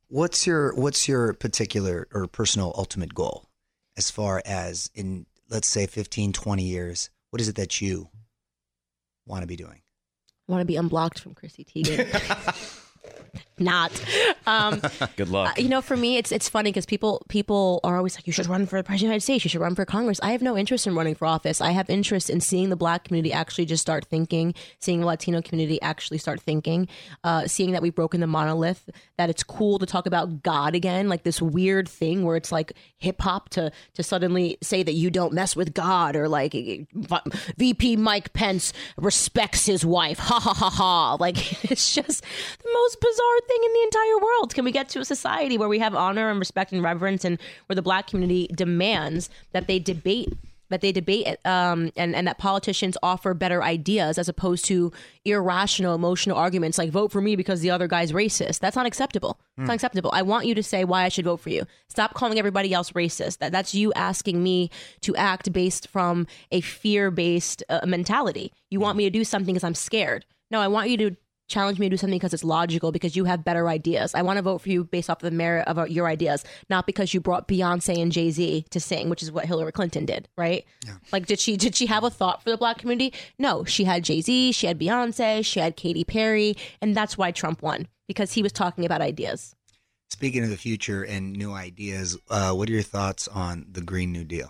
What's your what's your particular or personal ultimate goal as far as in, let's say, fifteen, twenty years? What is it that you want to be doing? I want to be unblocked from Chrissy Teigen. Not. Um, Good luck. uh, you know, for me, it's it's funny because people people are always like, you should run for the president of the United States. You should run for Congress. I have no interest in running for office. I have interest in seeing the Black community actually just start thinking, seeing the Latino community actually start thinking, uh, seeing that we've broken the monolith, that it's cool to talk about God again, like this weird thing where it's like hip hop to to suddenly say that you don't mess with God, or like V P Mike Pence respects his wife. Ha ha ha ha. Like, it's just the most bizarre thing in the entire world. Can we get to a society where we have honor and respect and reverence, and where the Black community demands that they debate that they debate um, and, and that politicians offer better ideas as opposed to irrational, emotional arguments like vote for me because the other guy's racist? That's not acceptable. Mm. It's not acceptable. I want you to say why I should vote for you. Stop calling everybody else racist. That That's you asking me to act based from a fear-based uh, mentality. You want me to do something because I'm scared. No, I want you to challenge me to do something because it's logical, because you have better ideas. I want to vote for you based off of the merit of uh, your ideas, not because you brought Beyonce and Jay-Z to sing, which is what Hillary Clinton did, right? Yeah. Like, did she did she have a thought for the Black community? No, she had Jay-Z, she had Beyonce, she had Katy Perry, and that's why Trump won, because he was talking about ideas. Speaking of the future and new ideas, uh, what are your thoughts on the Green New Deal?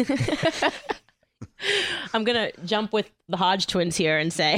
I'm going to jump with the Hodge twins here and say,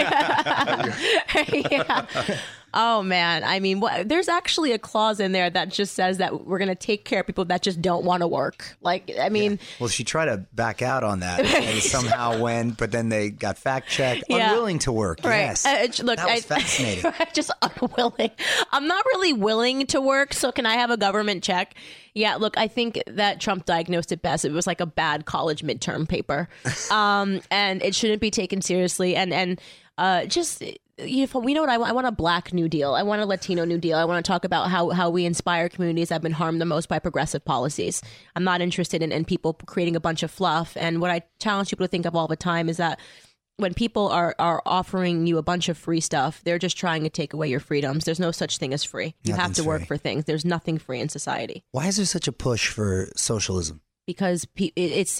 yeah. Oh, man. I mean, what, there's actually a clause in there that just says that we're going to take care of people that just don't want to work. Like, I mean. Yeah. Well, she tried to back out on that and somehow went, but then they got fact checked. Yeah. Unwilling to work. Right. Yes. Uh, look, that was I, fascinating. Just unwilling. I'm not really willing to work. So can I have a government check? Yeah, look, I think that Trump diagnosed it best. It was like a bad college midterm paper. Um, and it shouldn't be taken seriously. And, and uh, just, you know, we know what I want. I want a Black New Deal. I want a Latino New Deal. I want to talk about how, how we inspire communities that have been harmed the most by progressive policies. I'm not interested in, in people creating a bunch of fluff. And what I challenge people to think of all the time is that when people are, are offering you a bunch of free stuff, they're just trying to take away your freedoms. There's no such thing as free. You Nothing's have to work free. for things. There's nothing free in society. Why is there such a push for socialism? Because pe- it's,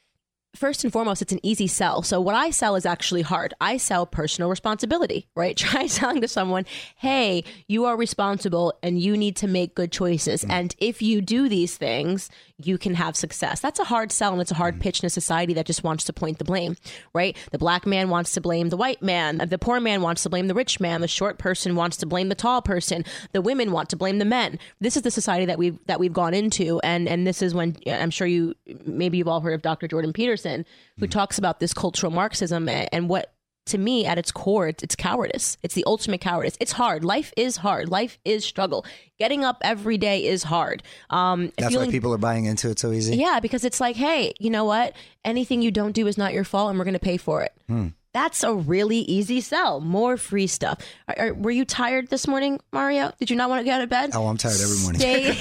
first and foremost, it's an easy sell. So what I sell is actually hard. I sell personal responsibility, right? Try selling to someone, hey, you are responsible and you need to make good choices. Mm. And if you do these things, you can have success. That's a hard sell, and it's a hard mm. pitch in a society that just wants to point the blame, right? The Black man wants to blame the white man. The poor man wants to blame the rich man. The short person wants to blame the tall person. The women want to blame the men. This is the society that we've that we've gone into, and and this is when, I'm sure you maybe you've all heard of Doctor Jordan Peterson, who mm. talks about this cultural Marxism and what, to me, at its core, it's, it's cowardice. It's the ultimate cowardice. It's hard. Life is hard. Life is struggle. Getting up every day is hard. Um, That's feeling, why people are buying into it so easy? Yeah, because it's like, hey, you know what? Anything you don't do is not your fault, and we're going to pay for it. Hmm. That's a really easy sell. More free stuff. Are, are, were you tired this morning, Mario? Did you not want to get out of bed? Oh, I'm tired every morning. Stay,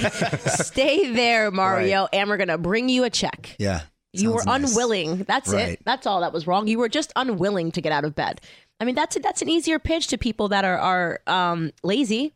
stay there, Mario, right. And we're going to bring you a check. Yeah. You were nice. unwilling. That's right. it. That's all that was wrong. You were just unwilling to get out of bed. I mean, that's a, that's an easier pitch to people that are are um, lazy.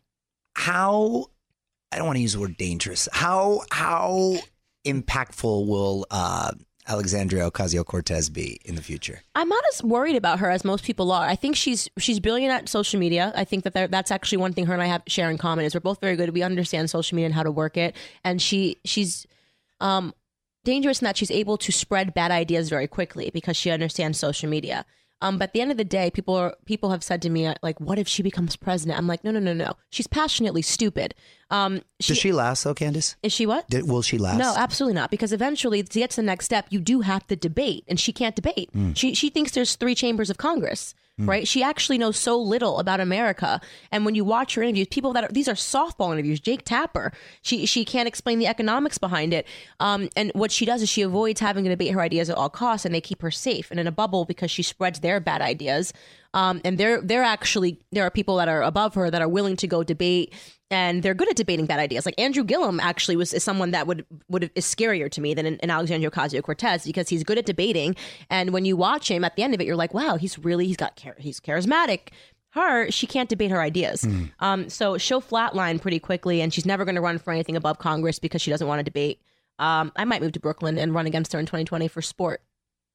How, I don't want to use the word dangerous. How how impactful will uh, Alexandria Ocasio-Cortez be in the future? I'm not as worried about her as most people are. I think she's she's brilliant at social media. I think that that's actually one thing her and I have share in common is we're both very good. We understand social media and how to work it. And she she's um. dangerous in that she's able to spread bad ideas very quickly because she understands social media. Um, but at the end of the day, people are, people have said to me, like, what if she becomes president? I'm like, no, no, no, no. She's passionately stupid. Um, she, Does she last, though, Candace? Is she what? Did, will she last? No, absolutely not. Because eventually, to get to the next step, you do have to debate. And she can't debate. Mm. She she thinks there's three chambers of Congress. Mm. Right. She actually knows so little about America. And when you watch her interviews, people that are, these are softball interviews, Jake Tapper, she she can't explain the economics behind it. Um, and what she does is she avoids having to debate her ideas at all costs, and they keep her safe and in a bubble because she spreads their bad ideas. Um, and they're they're actually there are people that are above her that are willing to go debate, and they're good at debating bad ideas. Like Andrew Gillum actually was is someone that would would is scarier to me than an, an Alexandria Ocasio-Cortez because he's good at debating. And when you watch him at the end of it, you're like, wow, he's really he's got he's charismatic. her, she can't debate her ideas. Mm. Um, so she'll flatline pretty quickly, and she's never going to run for anything above Congress because she doesn't want to debate. Um, I might move to Brooklyn and run against her in twenty twenty for sport.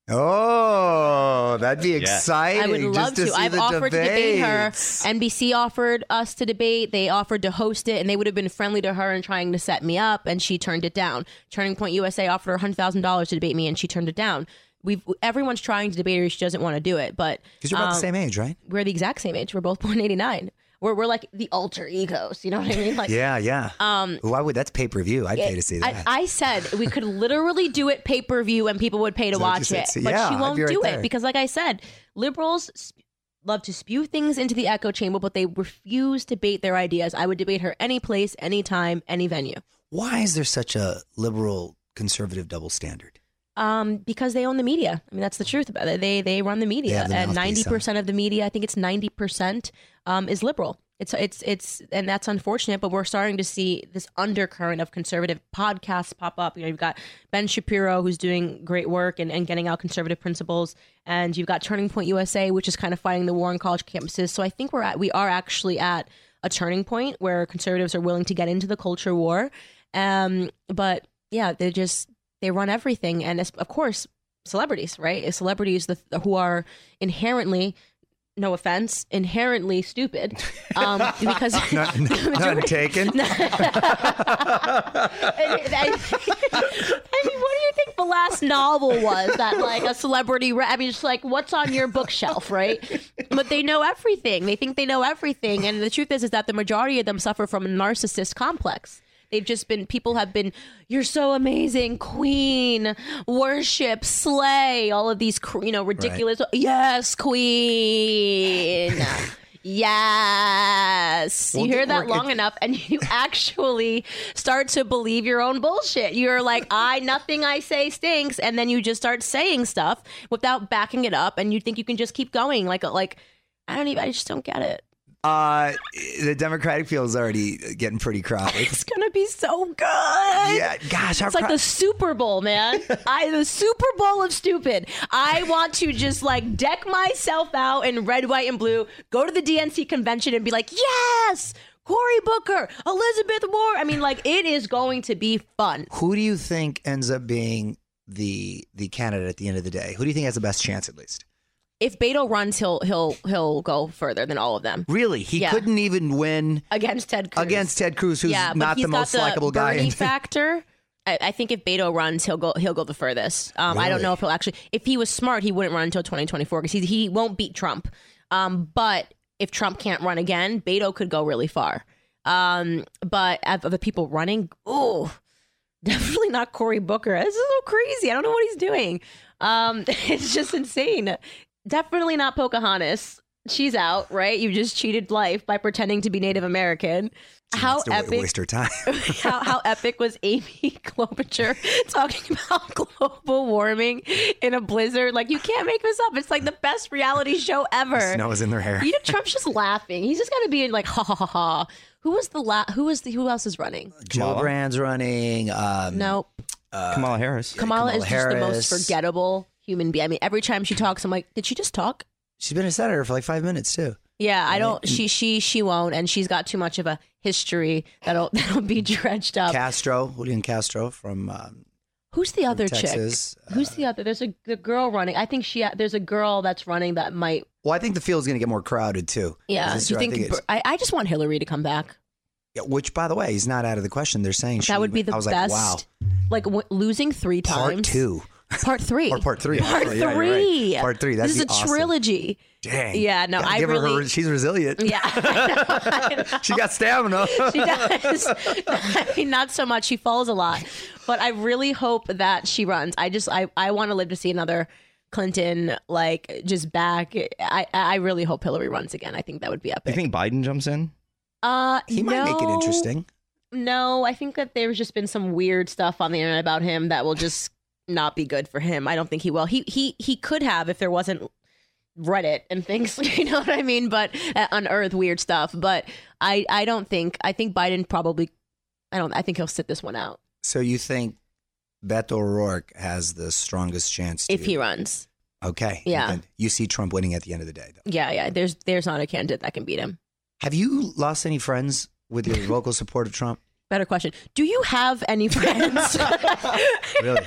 Oh, that'd be Yes. exciting. I would love just to. to. see I've the offered to debate her. debates. N B C offered us to debate. They offered to host it, and they would have been friendly to her and trying to set me up, and she turned it down. Turning Point U S A offered her one hundred thousand dollars to debate me, and she turned it down. We've everyone's trying to debate her. She doesn't want to do it, but Because you're about um, the same age, right? we're the exact same age. We're both born eighty-nine. We're we're like the alter egos. You know what I mean? Like, Yeah, yeah. Um, Why would that's pay per view? I'd pay to see I, that. I said we could literally do it pay per view and people would pay to Is that what you watch said? it, So, but yeah, she I'd won't be right do there. it because, like I said, liberals sp- love to spew things into the echo chamber, but they refuse to debate their ideas. I would debate her any place, any time, any venue. Why is there such a liberal conservative double standard? Um, because they own the media. I mean, that's the truth about it. They they run the media, have the and mouthpiece, ninety huh? percent of the media, I think it's ninety percent, um, is liberal. It's it's it's and that's unfortunate. But we're starting to see this undercurrent of conservative podcasts pop up. You know, you've got Ben Shapiro, who's doing great work and, and getting out conservative principles, and you've got Turning Point U S A, which is kind of fighting the war on college campuses. So I think we're at we are actually at a turning point where conservatives are willing to get into the culture war. Um, but yeah, they just they run everything, and it's, of course, celebrities, right? Celebrities the, who are inherently, no offense, inherently stupid, um, because None, none taken. I, I mean, what do you think the last novel was that like a celebrity? Re- I mean, it's like what's on your bookshelf, right? But they know everything. They think they know everything, and the truth is, is that the majority of them suffer from a narcissist complex. They've just been, people have been, you're so amazing, queen, worship, slay, all of these, you know, ridiculous, yes, queen, yes. Well, you hear that we're- long it- enough and you actually start to believe your own bullshit. You're like, I, nothing I say stinks. And then you just start saying stuff without backing it up. And you think you can just keep going. Like, like, I don't even, I just don't get it. Uh, the Democratic field is already getting pretty crowded. It's going to be so good. Yeah, gosh, our It's like pro- the Super Bowl, man. I the Super Bowl of stupid. I want to just like deck myself out in red, white, and blue, go to the D N C convention and be like, yes, Cory Booker, Elizabeth Warren. I mean, like, it is going to be fun. Who do you think ends up being the the candidate at the end of the day? Who do you think has the best chance, at least? If Beto runs, he'll he'll he'll go further than all of them. Really, he Yeah. couldn't even win Against Ted Cruz. against Ted Cruz, who's yeah, but not he's the got most the likable guy. Bernie in- factor. I, I think if Beto runs, he'll go he'll go the furthest. Um, I don't Really? know if he'll actually. If he was smart, he wouldn't run until twenty twenty-four because he he won't beat Trump. Um, but if Trump can't run again, Beto could go really far. Um, but of, of the people running, oh, definitely not Cory Booker. This is so crazy. I don't know what he's doing. Um, it's just insane. Definitely not Pocahontas. She's out, right? You just cheated life by pretending to be Native American. She How wants to wa- epic! waste her time. how, how epic was Amy Klobuchar talking about global warming in a blizzard? Like, you can't make this up. It's like the best reality show ever. Snow is in their hair. You know, Trump's just laughing. He's just got to be in like ha ha ha ha. Who was the la- Who was the? Who else is running? Joe Brand's running. Um, No, Kamala Harris. Kamala, Kamala is just the most Harris. forgettable human being. I mean, every time she talks, I'm like, did she just talk? She's been a senator for like five minutes too. Yeah, I don't. She she she won't, and she's got too much of a history that'll that'll be dredged up. Castro, Julian Castro from um, Who's the other Texas. chick? Who's the other? There's a the girl running. I think she. There's a girl that's running that might. Well, I think the field's going to get more crowded too. Yeah. This Do you year, I think? it's- I, I just want Hillary to come back. yeah, which, by the way, is not out of the question. They're saying she, That would be the I was best. like, wow, Like w- losing three times. part two Part three. or part three. Part Yeah, you're three. right. Part three. That'd This is be a awesome. trilogy. Dang. Yeah, no, Gotta I give her really- her- she's resilient. Yeah. I know. She got stamina. She does. I mean, not so much. She falls a lot, but I really hope that she runs. I just, I, I want to live to see another Clinton, like, just back. I, I really hope Hillary runs again. I think that would be Do you epic. think Biden jumps in? Uh, He might make it no. interesting. No, I think that there's just been some weird stuff on the internet about him that will just not be good for him. I don't think he will. He he he could have if there wasn't Reddit and things, you know what I mean? But uh, unearth weird stuff. But I I don't think I think Biden probably I don't I think he'll sit this one out So you think Beto O'Rourke has the strongest chance to, if he runs. Okay. Yeah. And you see Trump winning at the end of the day, though. Yeah, yeah. There's there's not a candidate that can beat him. Have you lost any friends with your vocal support of Trump? Better question. Do you have any friends? Really?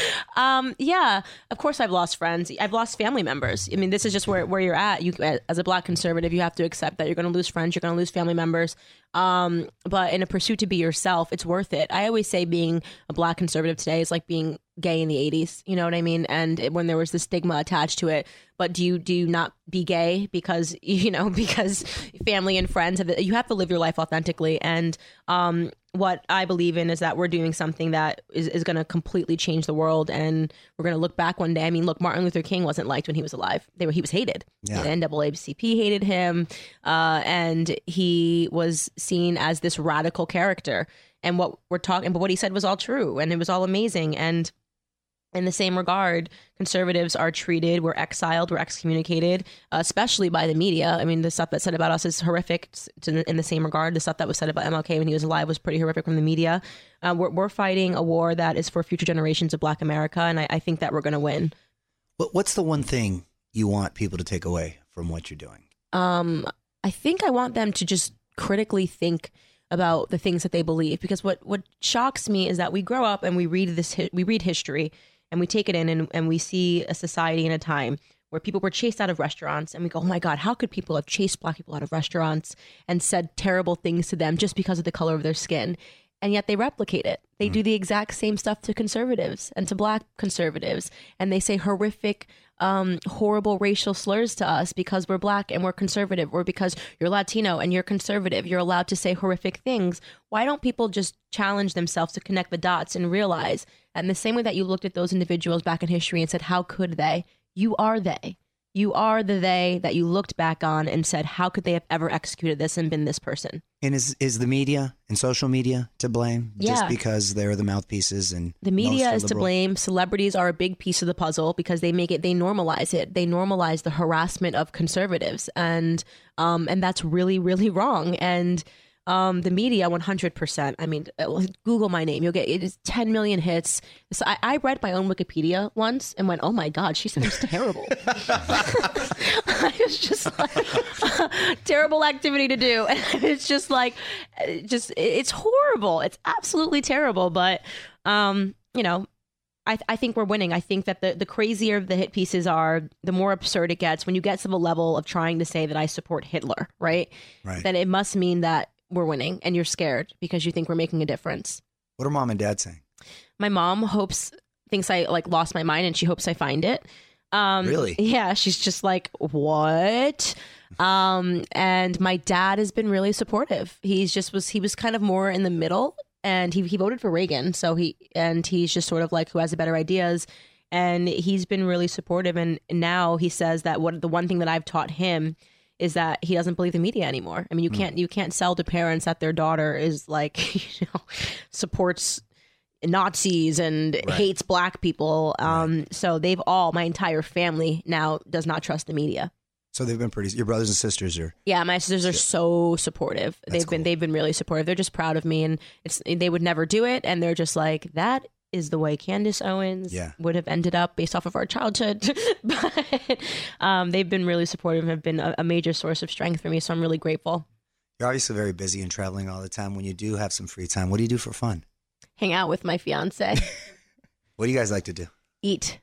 Um, yeah, of course I've lost friends. I've lost family members. I mean, this is just where, where you're at. You, as a Black conservative, you have to accept that you're going to lose friends. You're going to lose family members. Um, but in a pursuit to be yourself, it's worth it. I always say being a Black conservative today is like being gay in the eighties. You know what I mean? And it, when there was the stigma attached to it. But do you do you not be gay because, you know, because family and friends, have, you have to live your life authentically. And um, what I believe in is that we're doing something that is, is going to completely change the world. And we're going to look back one day. I mean, look, Martin Luther King wasn't liked when he was alive. They were, he was hated. Yeah. The N double A C P hated him. Uh, and he was seen as this radical character. And what we're talking, but what he said was all true. And it was all amazing. And in the same regard, conservatives are treated, we're exiled, we're excommunicated, uh, especially by the media. I mean, the stuff that's said about us is horrific to, in the same regard. The stuff that was said about M L K when he was alive was pretty horrific from the media. Uh, we're, we're fighting a war that is for future generations of Black America, and I, I think that we're going to win. What, what's the one thing you want people to take away from what you're doing? Um, I think I want them to just critically think about the things that they believe, because what, what shocks me is that we grow up and we read this, we read history, and we take it in and, and we see a society in a time where people were chased out of restaurants, and we go, oh my God, how could people have chased Black people out of restaurants and said terrible things to them just because of the color of their skin? And yet they replicate it. They mm. do the exact same stuff to conservatives and to Black conservatives. And they say horrific, um, horrible racial slurs to us because we're Black and we're conservative, or because you're Latino and you're conservative. You're allowed to say horrific things. Why don't people just challenge themselves to connect the dots and realize, and the same way that you looked at those individuals back in history and said, how could they? You are they. You are the they that you looked back on and said, how could they have ever executed this and been this person? And is is the media and social media to blame? Yeah. Just because they're the mouthpieces and the media most is to liberal? blame. Celebrities are a big piece of the puzzle because they make it, they normalize it. They normalize the harassment of conservatives. And um, and that's really, really wrong. And Um, the media, one hundred percent. I mean, Google my name. You'll get it is ten million hits. So I, I read my own Wikipedia once and went, oh my God, she sounds terrible. I was just like, terrible activity to do. And it's just like, just, it's horrible. It's absolutely terrible. But, um, you know, I, I think we're winning. I think that the, the crazier the hit pieces are, the more absurd it gets. When you get to the level of trying to say that I support Hitler, right? Right. Then it must mean that we're winning and you're scared because you think we're making a difference. What are mom and dad saying? My mom hopes, thinks I like lost my mind and she hopes I find it. Um, Really? Yeah. She's just like, what? um, and my dad has been really supportive. He's just was, he was kind of more in the middle, and he, he voted for Reagan. So he, and he's just sort of like who has the better ideas. And he's been really supportive. And now he says that what the one thing that I've taught him is that he doesn't believe the media anymore. I mean, you can't you can't sell to parents that their daughter is like, you know, supports Nazis and Right. hates Black people. Um, Right. So they've all, my entire family now does not trust the media. So they've been pretty. Your brothers and sisters are. Yeah, my sisters are so supportive. That's they've been cool. they've been really supportive. They're just proud of me, and it's they would never do it, and they're just like, that is the way Candace Owens Yeah. would have ended up based off of our childhood. But um, they've been really supportive and have been a, a major source of strength for me. So I'm really grateful. You're obviously very busy and traveling all the time. When you do have some free time, what do you do for fun? Hang out with my fiance, What do you guys like to do? eat.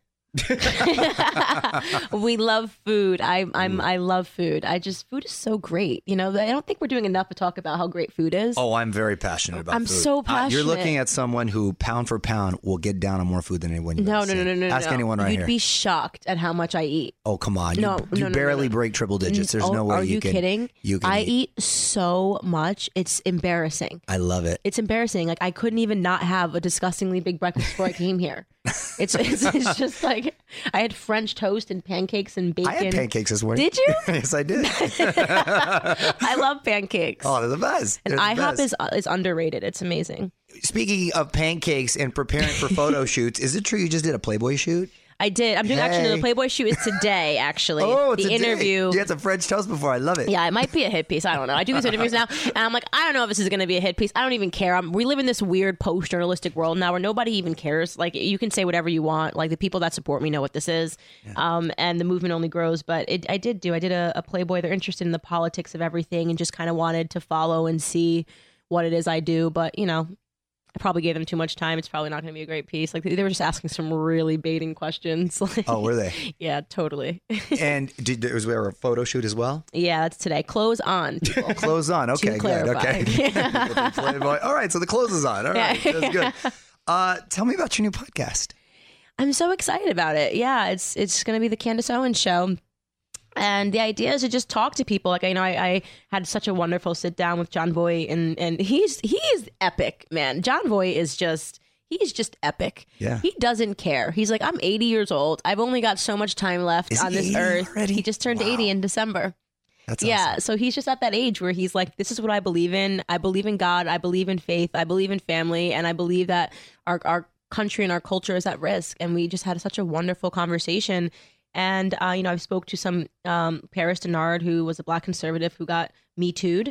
We love food. I, I'm I love food. I just food is so great. You know, I don't think we're doing enough to talk about how great food is. Oh, I'm very passionate about I'm food. so Uh, passionate. you're looking at someone who, pound for pound, will get down on more food than anyone you've No, ever no, no, seen. no, no. Ask no. anyone right You'd here. be shocked at how much I eat. Oh, come on. No, you no, you no, no, barely no. break triple digits. There's Oh, no way are you, you can. kidding? You can I eat. eat so much. It's embarrassing. I love it. It's embarrassing. Like, I couldn't even not have a disgustingly big breakfast before I came here. It's, it's it's just like I had French toast and pancakes and bacon. I had pancakes this morning. Did you? Yes, I did. I love pancakes. Oh, they're the best. and They're the IHOP best. is is underrated. It's amazing. Speaking of pancakes and preparing for photo shoots, is it true you just did a Playboy shoot? I did. I'm doing actually Hey. the Playboy shoot is today. Actually, Oh, the today. interview. You had some French toast before. I love it. Yeah, it might be a hit piece. I don't know. I do these interviews now, and I'm like, I don't know if this is going to be a hit piece. I don't even care. I'm, we live in this weird post-journalistic world now where nobody even cares. Like, you can say whatever you want. Like, the people that support me know what this is, um, and the movement only grows. But it, I did do. I did a, a Playboy. They're interested in the politics of everything and just kind of wanted to follow and see what it is I do. But, you know, I probably gave them too much time. It's probably not going to be a great piece. Like, they were just asking some really baiting questions. Like, Oh, were they? yeah, totally. And did, was there a photo shoot as well? Yeah, that's today. Clothes on, people. Clothes on. Okay, good. clarify. Okay. Playboy. All right, so the clothes is on. All right, Yeah. that's good. Uh, tell me about your new podcast. I'm so excited about it. Yeah, it's it's going to be the Candace Owens Show. And the idea is to just talk to people. Like, I know I, I had such a wonderful sit down with John Voight, and, and he's he is epic, man. John Voight is just, he's just epic. Yeah. He doesn't care. He's like, I'm eighty years old. I've only got so much time left Is on he this eighty earth. already? He just turned Wow. eighty in December. That's Yeah, awesome. so he's just at that age where he's like, this is what I believe in. I believe in God. I believe in faith. I believe in family. And I believe that our, our country and our culture is at risk. And we just had such a wonderful conversation. And, uh, you know, I've spoke to some um, Paris Denard, who was a Black conservative who got Me Too'd.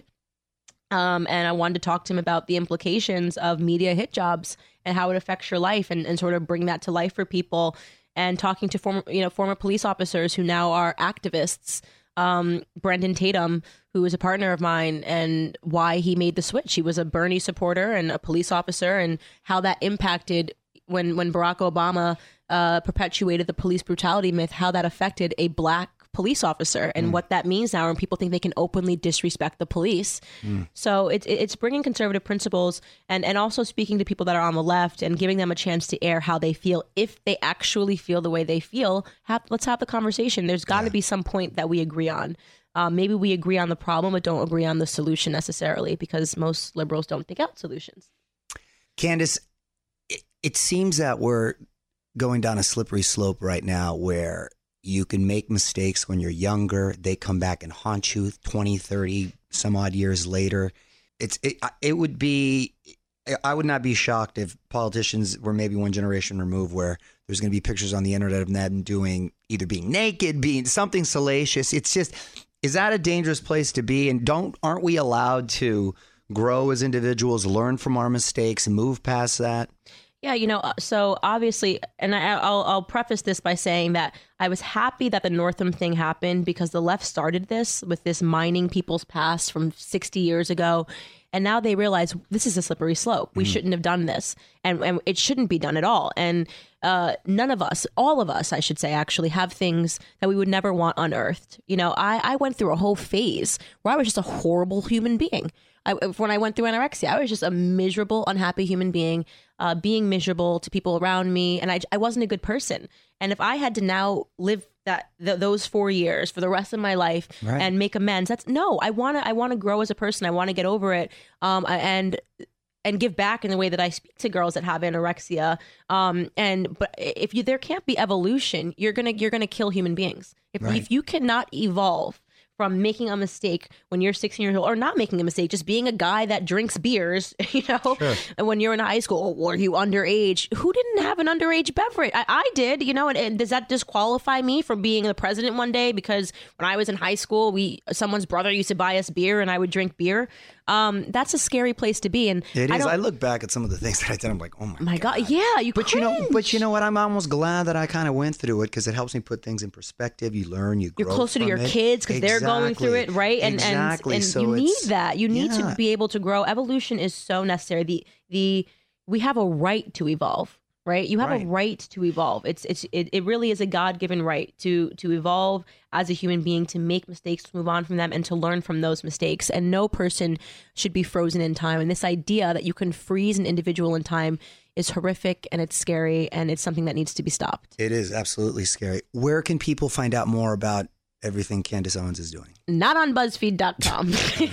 Um, and I wanted to talk to him about the implications of media hit jobs and how it affects your life, and, and sort of bring that to life for people. And talking to former, you know, former police officers who now are activists. Um, Brendan Tatum, who is a partner of mine, and why he made the switch. He was a Bernie supporter and a police officer, and how that impacted when, when Barack Obama uh, perpetuated the police brutality myth, how that affected a Black police officer, and what that means now when people think they can openly disrespect the police. So it's it's bringing conservative principles, and, and also speaking to people that are on the left and giving them a chance to air how they feel. If they actually feel the way they feel, have, let's have the conversation. There's got to be some point that we agree on. Um, maybe we agree on the problem, but don't agree on the solution necessarily, because most liberals don't think out solutions. Candace, it, it seems that we're going down a slippery slope right now where you can make mistakes when you're younger. They come back and haunt you twenty, thirty, some odd years later. It's it, it would be, I would not be shocked if politicians were maybe one generation removed where there's going to be pictures on the internet of them doing either being naked, being something salacious. It's just, is that a dangerous place to be? And don't, aren't we allowed to grow as individuals, learn from our mistakes and move past that? Yeah, you know, uh, so obviously, and I, I'll, I'll preface this by saying that I was happy that the Northam thing happened, because the left started this with this mining people's past from sixty years ago. And now they realize this is a slippery slope. We shouldn't have done this, and, and it shouldn't be done at all. And uh, none of us, all of us, I should say, actually have things that we would never want unearthed. You know, I, I went through a whole phase where I was just a horrible human being. I, when I went through anorexia, I was just a miserable, unhappy human being, uh, being miserable to people around me. And I, I wasn't a good person. And if I had to now live that th- those four years for the rest of my life Right. and make amends, that's no, I want to, I want to grow as a person. I want to get over it. Um, and, and give back in the way that I speak to girls that have anorexia. Um, and, but if you, there can't be evolution, you're going to, you're going to kill human beings. If, Right. if you cannot evolve from making a mistake when you're sixteen years old, or not making a mistake, just being a guy that drinks beers, you know, Sure. and when you're in high school, oh, were you underage? Who didn't have an underage beverage? I, I did, you know, and, and does that disqualify me from being the president one day? Because when I was in high school, we someone's brother used to buy us beer and I would drink beer. Um, that's a scary place to be. And It I is. don't- I, look back at some of the things that I did. I'm like, oh my, my God, yeah, you But you know, cringe. but you know what? I'm almost glad that I kind of went through it, because it helps me put things in perspective. You learn, you grow. You're closer to from your it. kids because they're going through it, Exactly. right? And exactly. and, and so you need it's- that. You need yeah. to be able to grow. Evolution is so necessary. The the we have a right to evolve, right? You have Right. a right to evolve. It's it's it, it really is a God-given right to to evolve as a human being, to make mistakes, to move on from them, and to learn from those mistakes. And no person should be frozen in time. And this idea that you can freeze an individual in time is horrific, and it's scary, and it's something that needs to be stopped. It is absolutely scary. Where can people find out more about everything Candace Owens is doing? Not on BuzzFeed dot com.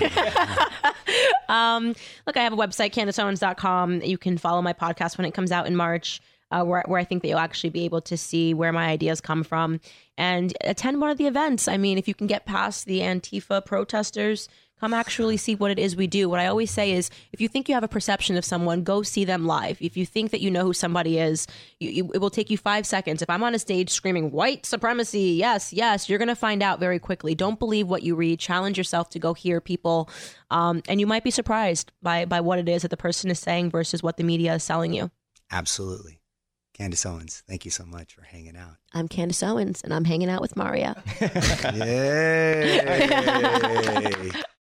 um, look, I have a website, Candace Owens dot com. You can follow my podcast when it comes out in March, uh, where, where I think that you'll actually be able to see where my ideas come from, and attend one of the events. I mean, if you can get past the Antifa protesters, Come actually see what it is we do. What I always say is, if you think you have a perception of someone, go see them live. If you think that you know who somebody is, you, you, it will take you five seconds. If I'm on a stage screaming white supremacy, yes, yes, you're going to find out very quickly. Don't believe what you read. Challenge yourself to go hear people. Um, and you might be surprised by, by what it is that the person is saying versus what the media is selling you. Absolutely. Candace Owens, thank you so much for hanging out. I'm Candace Owens, and I'm hanging out with Maria. Yay!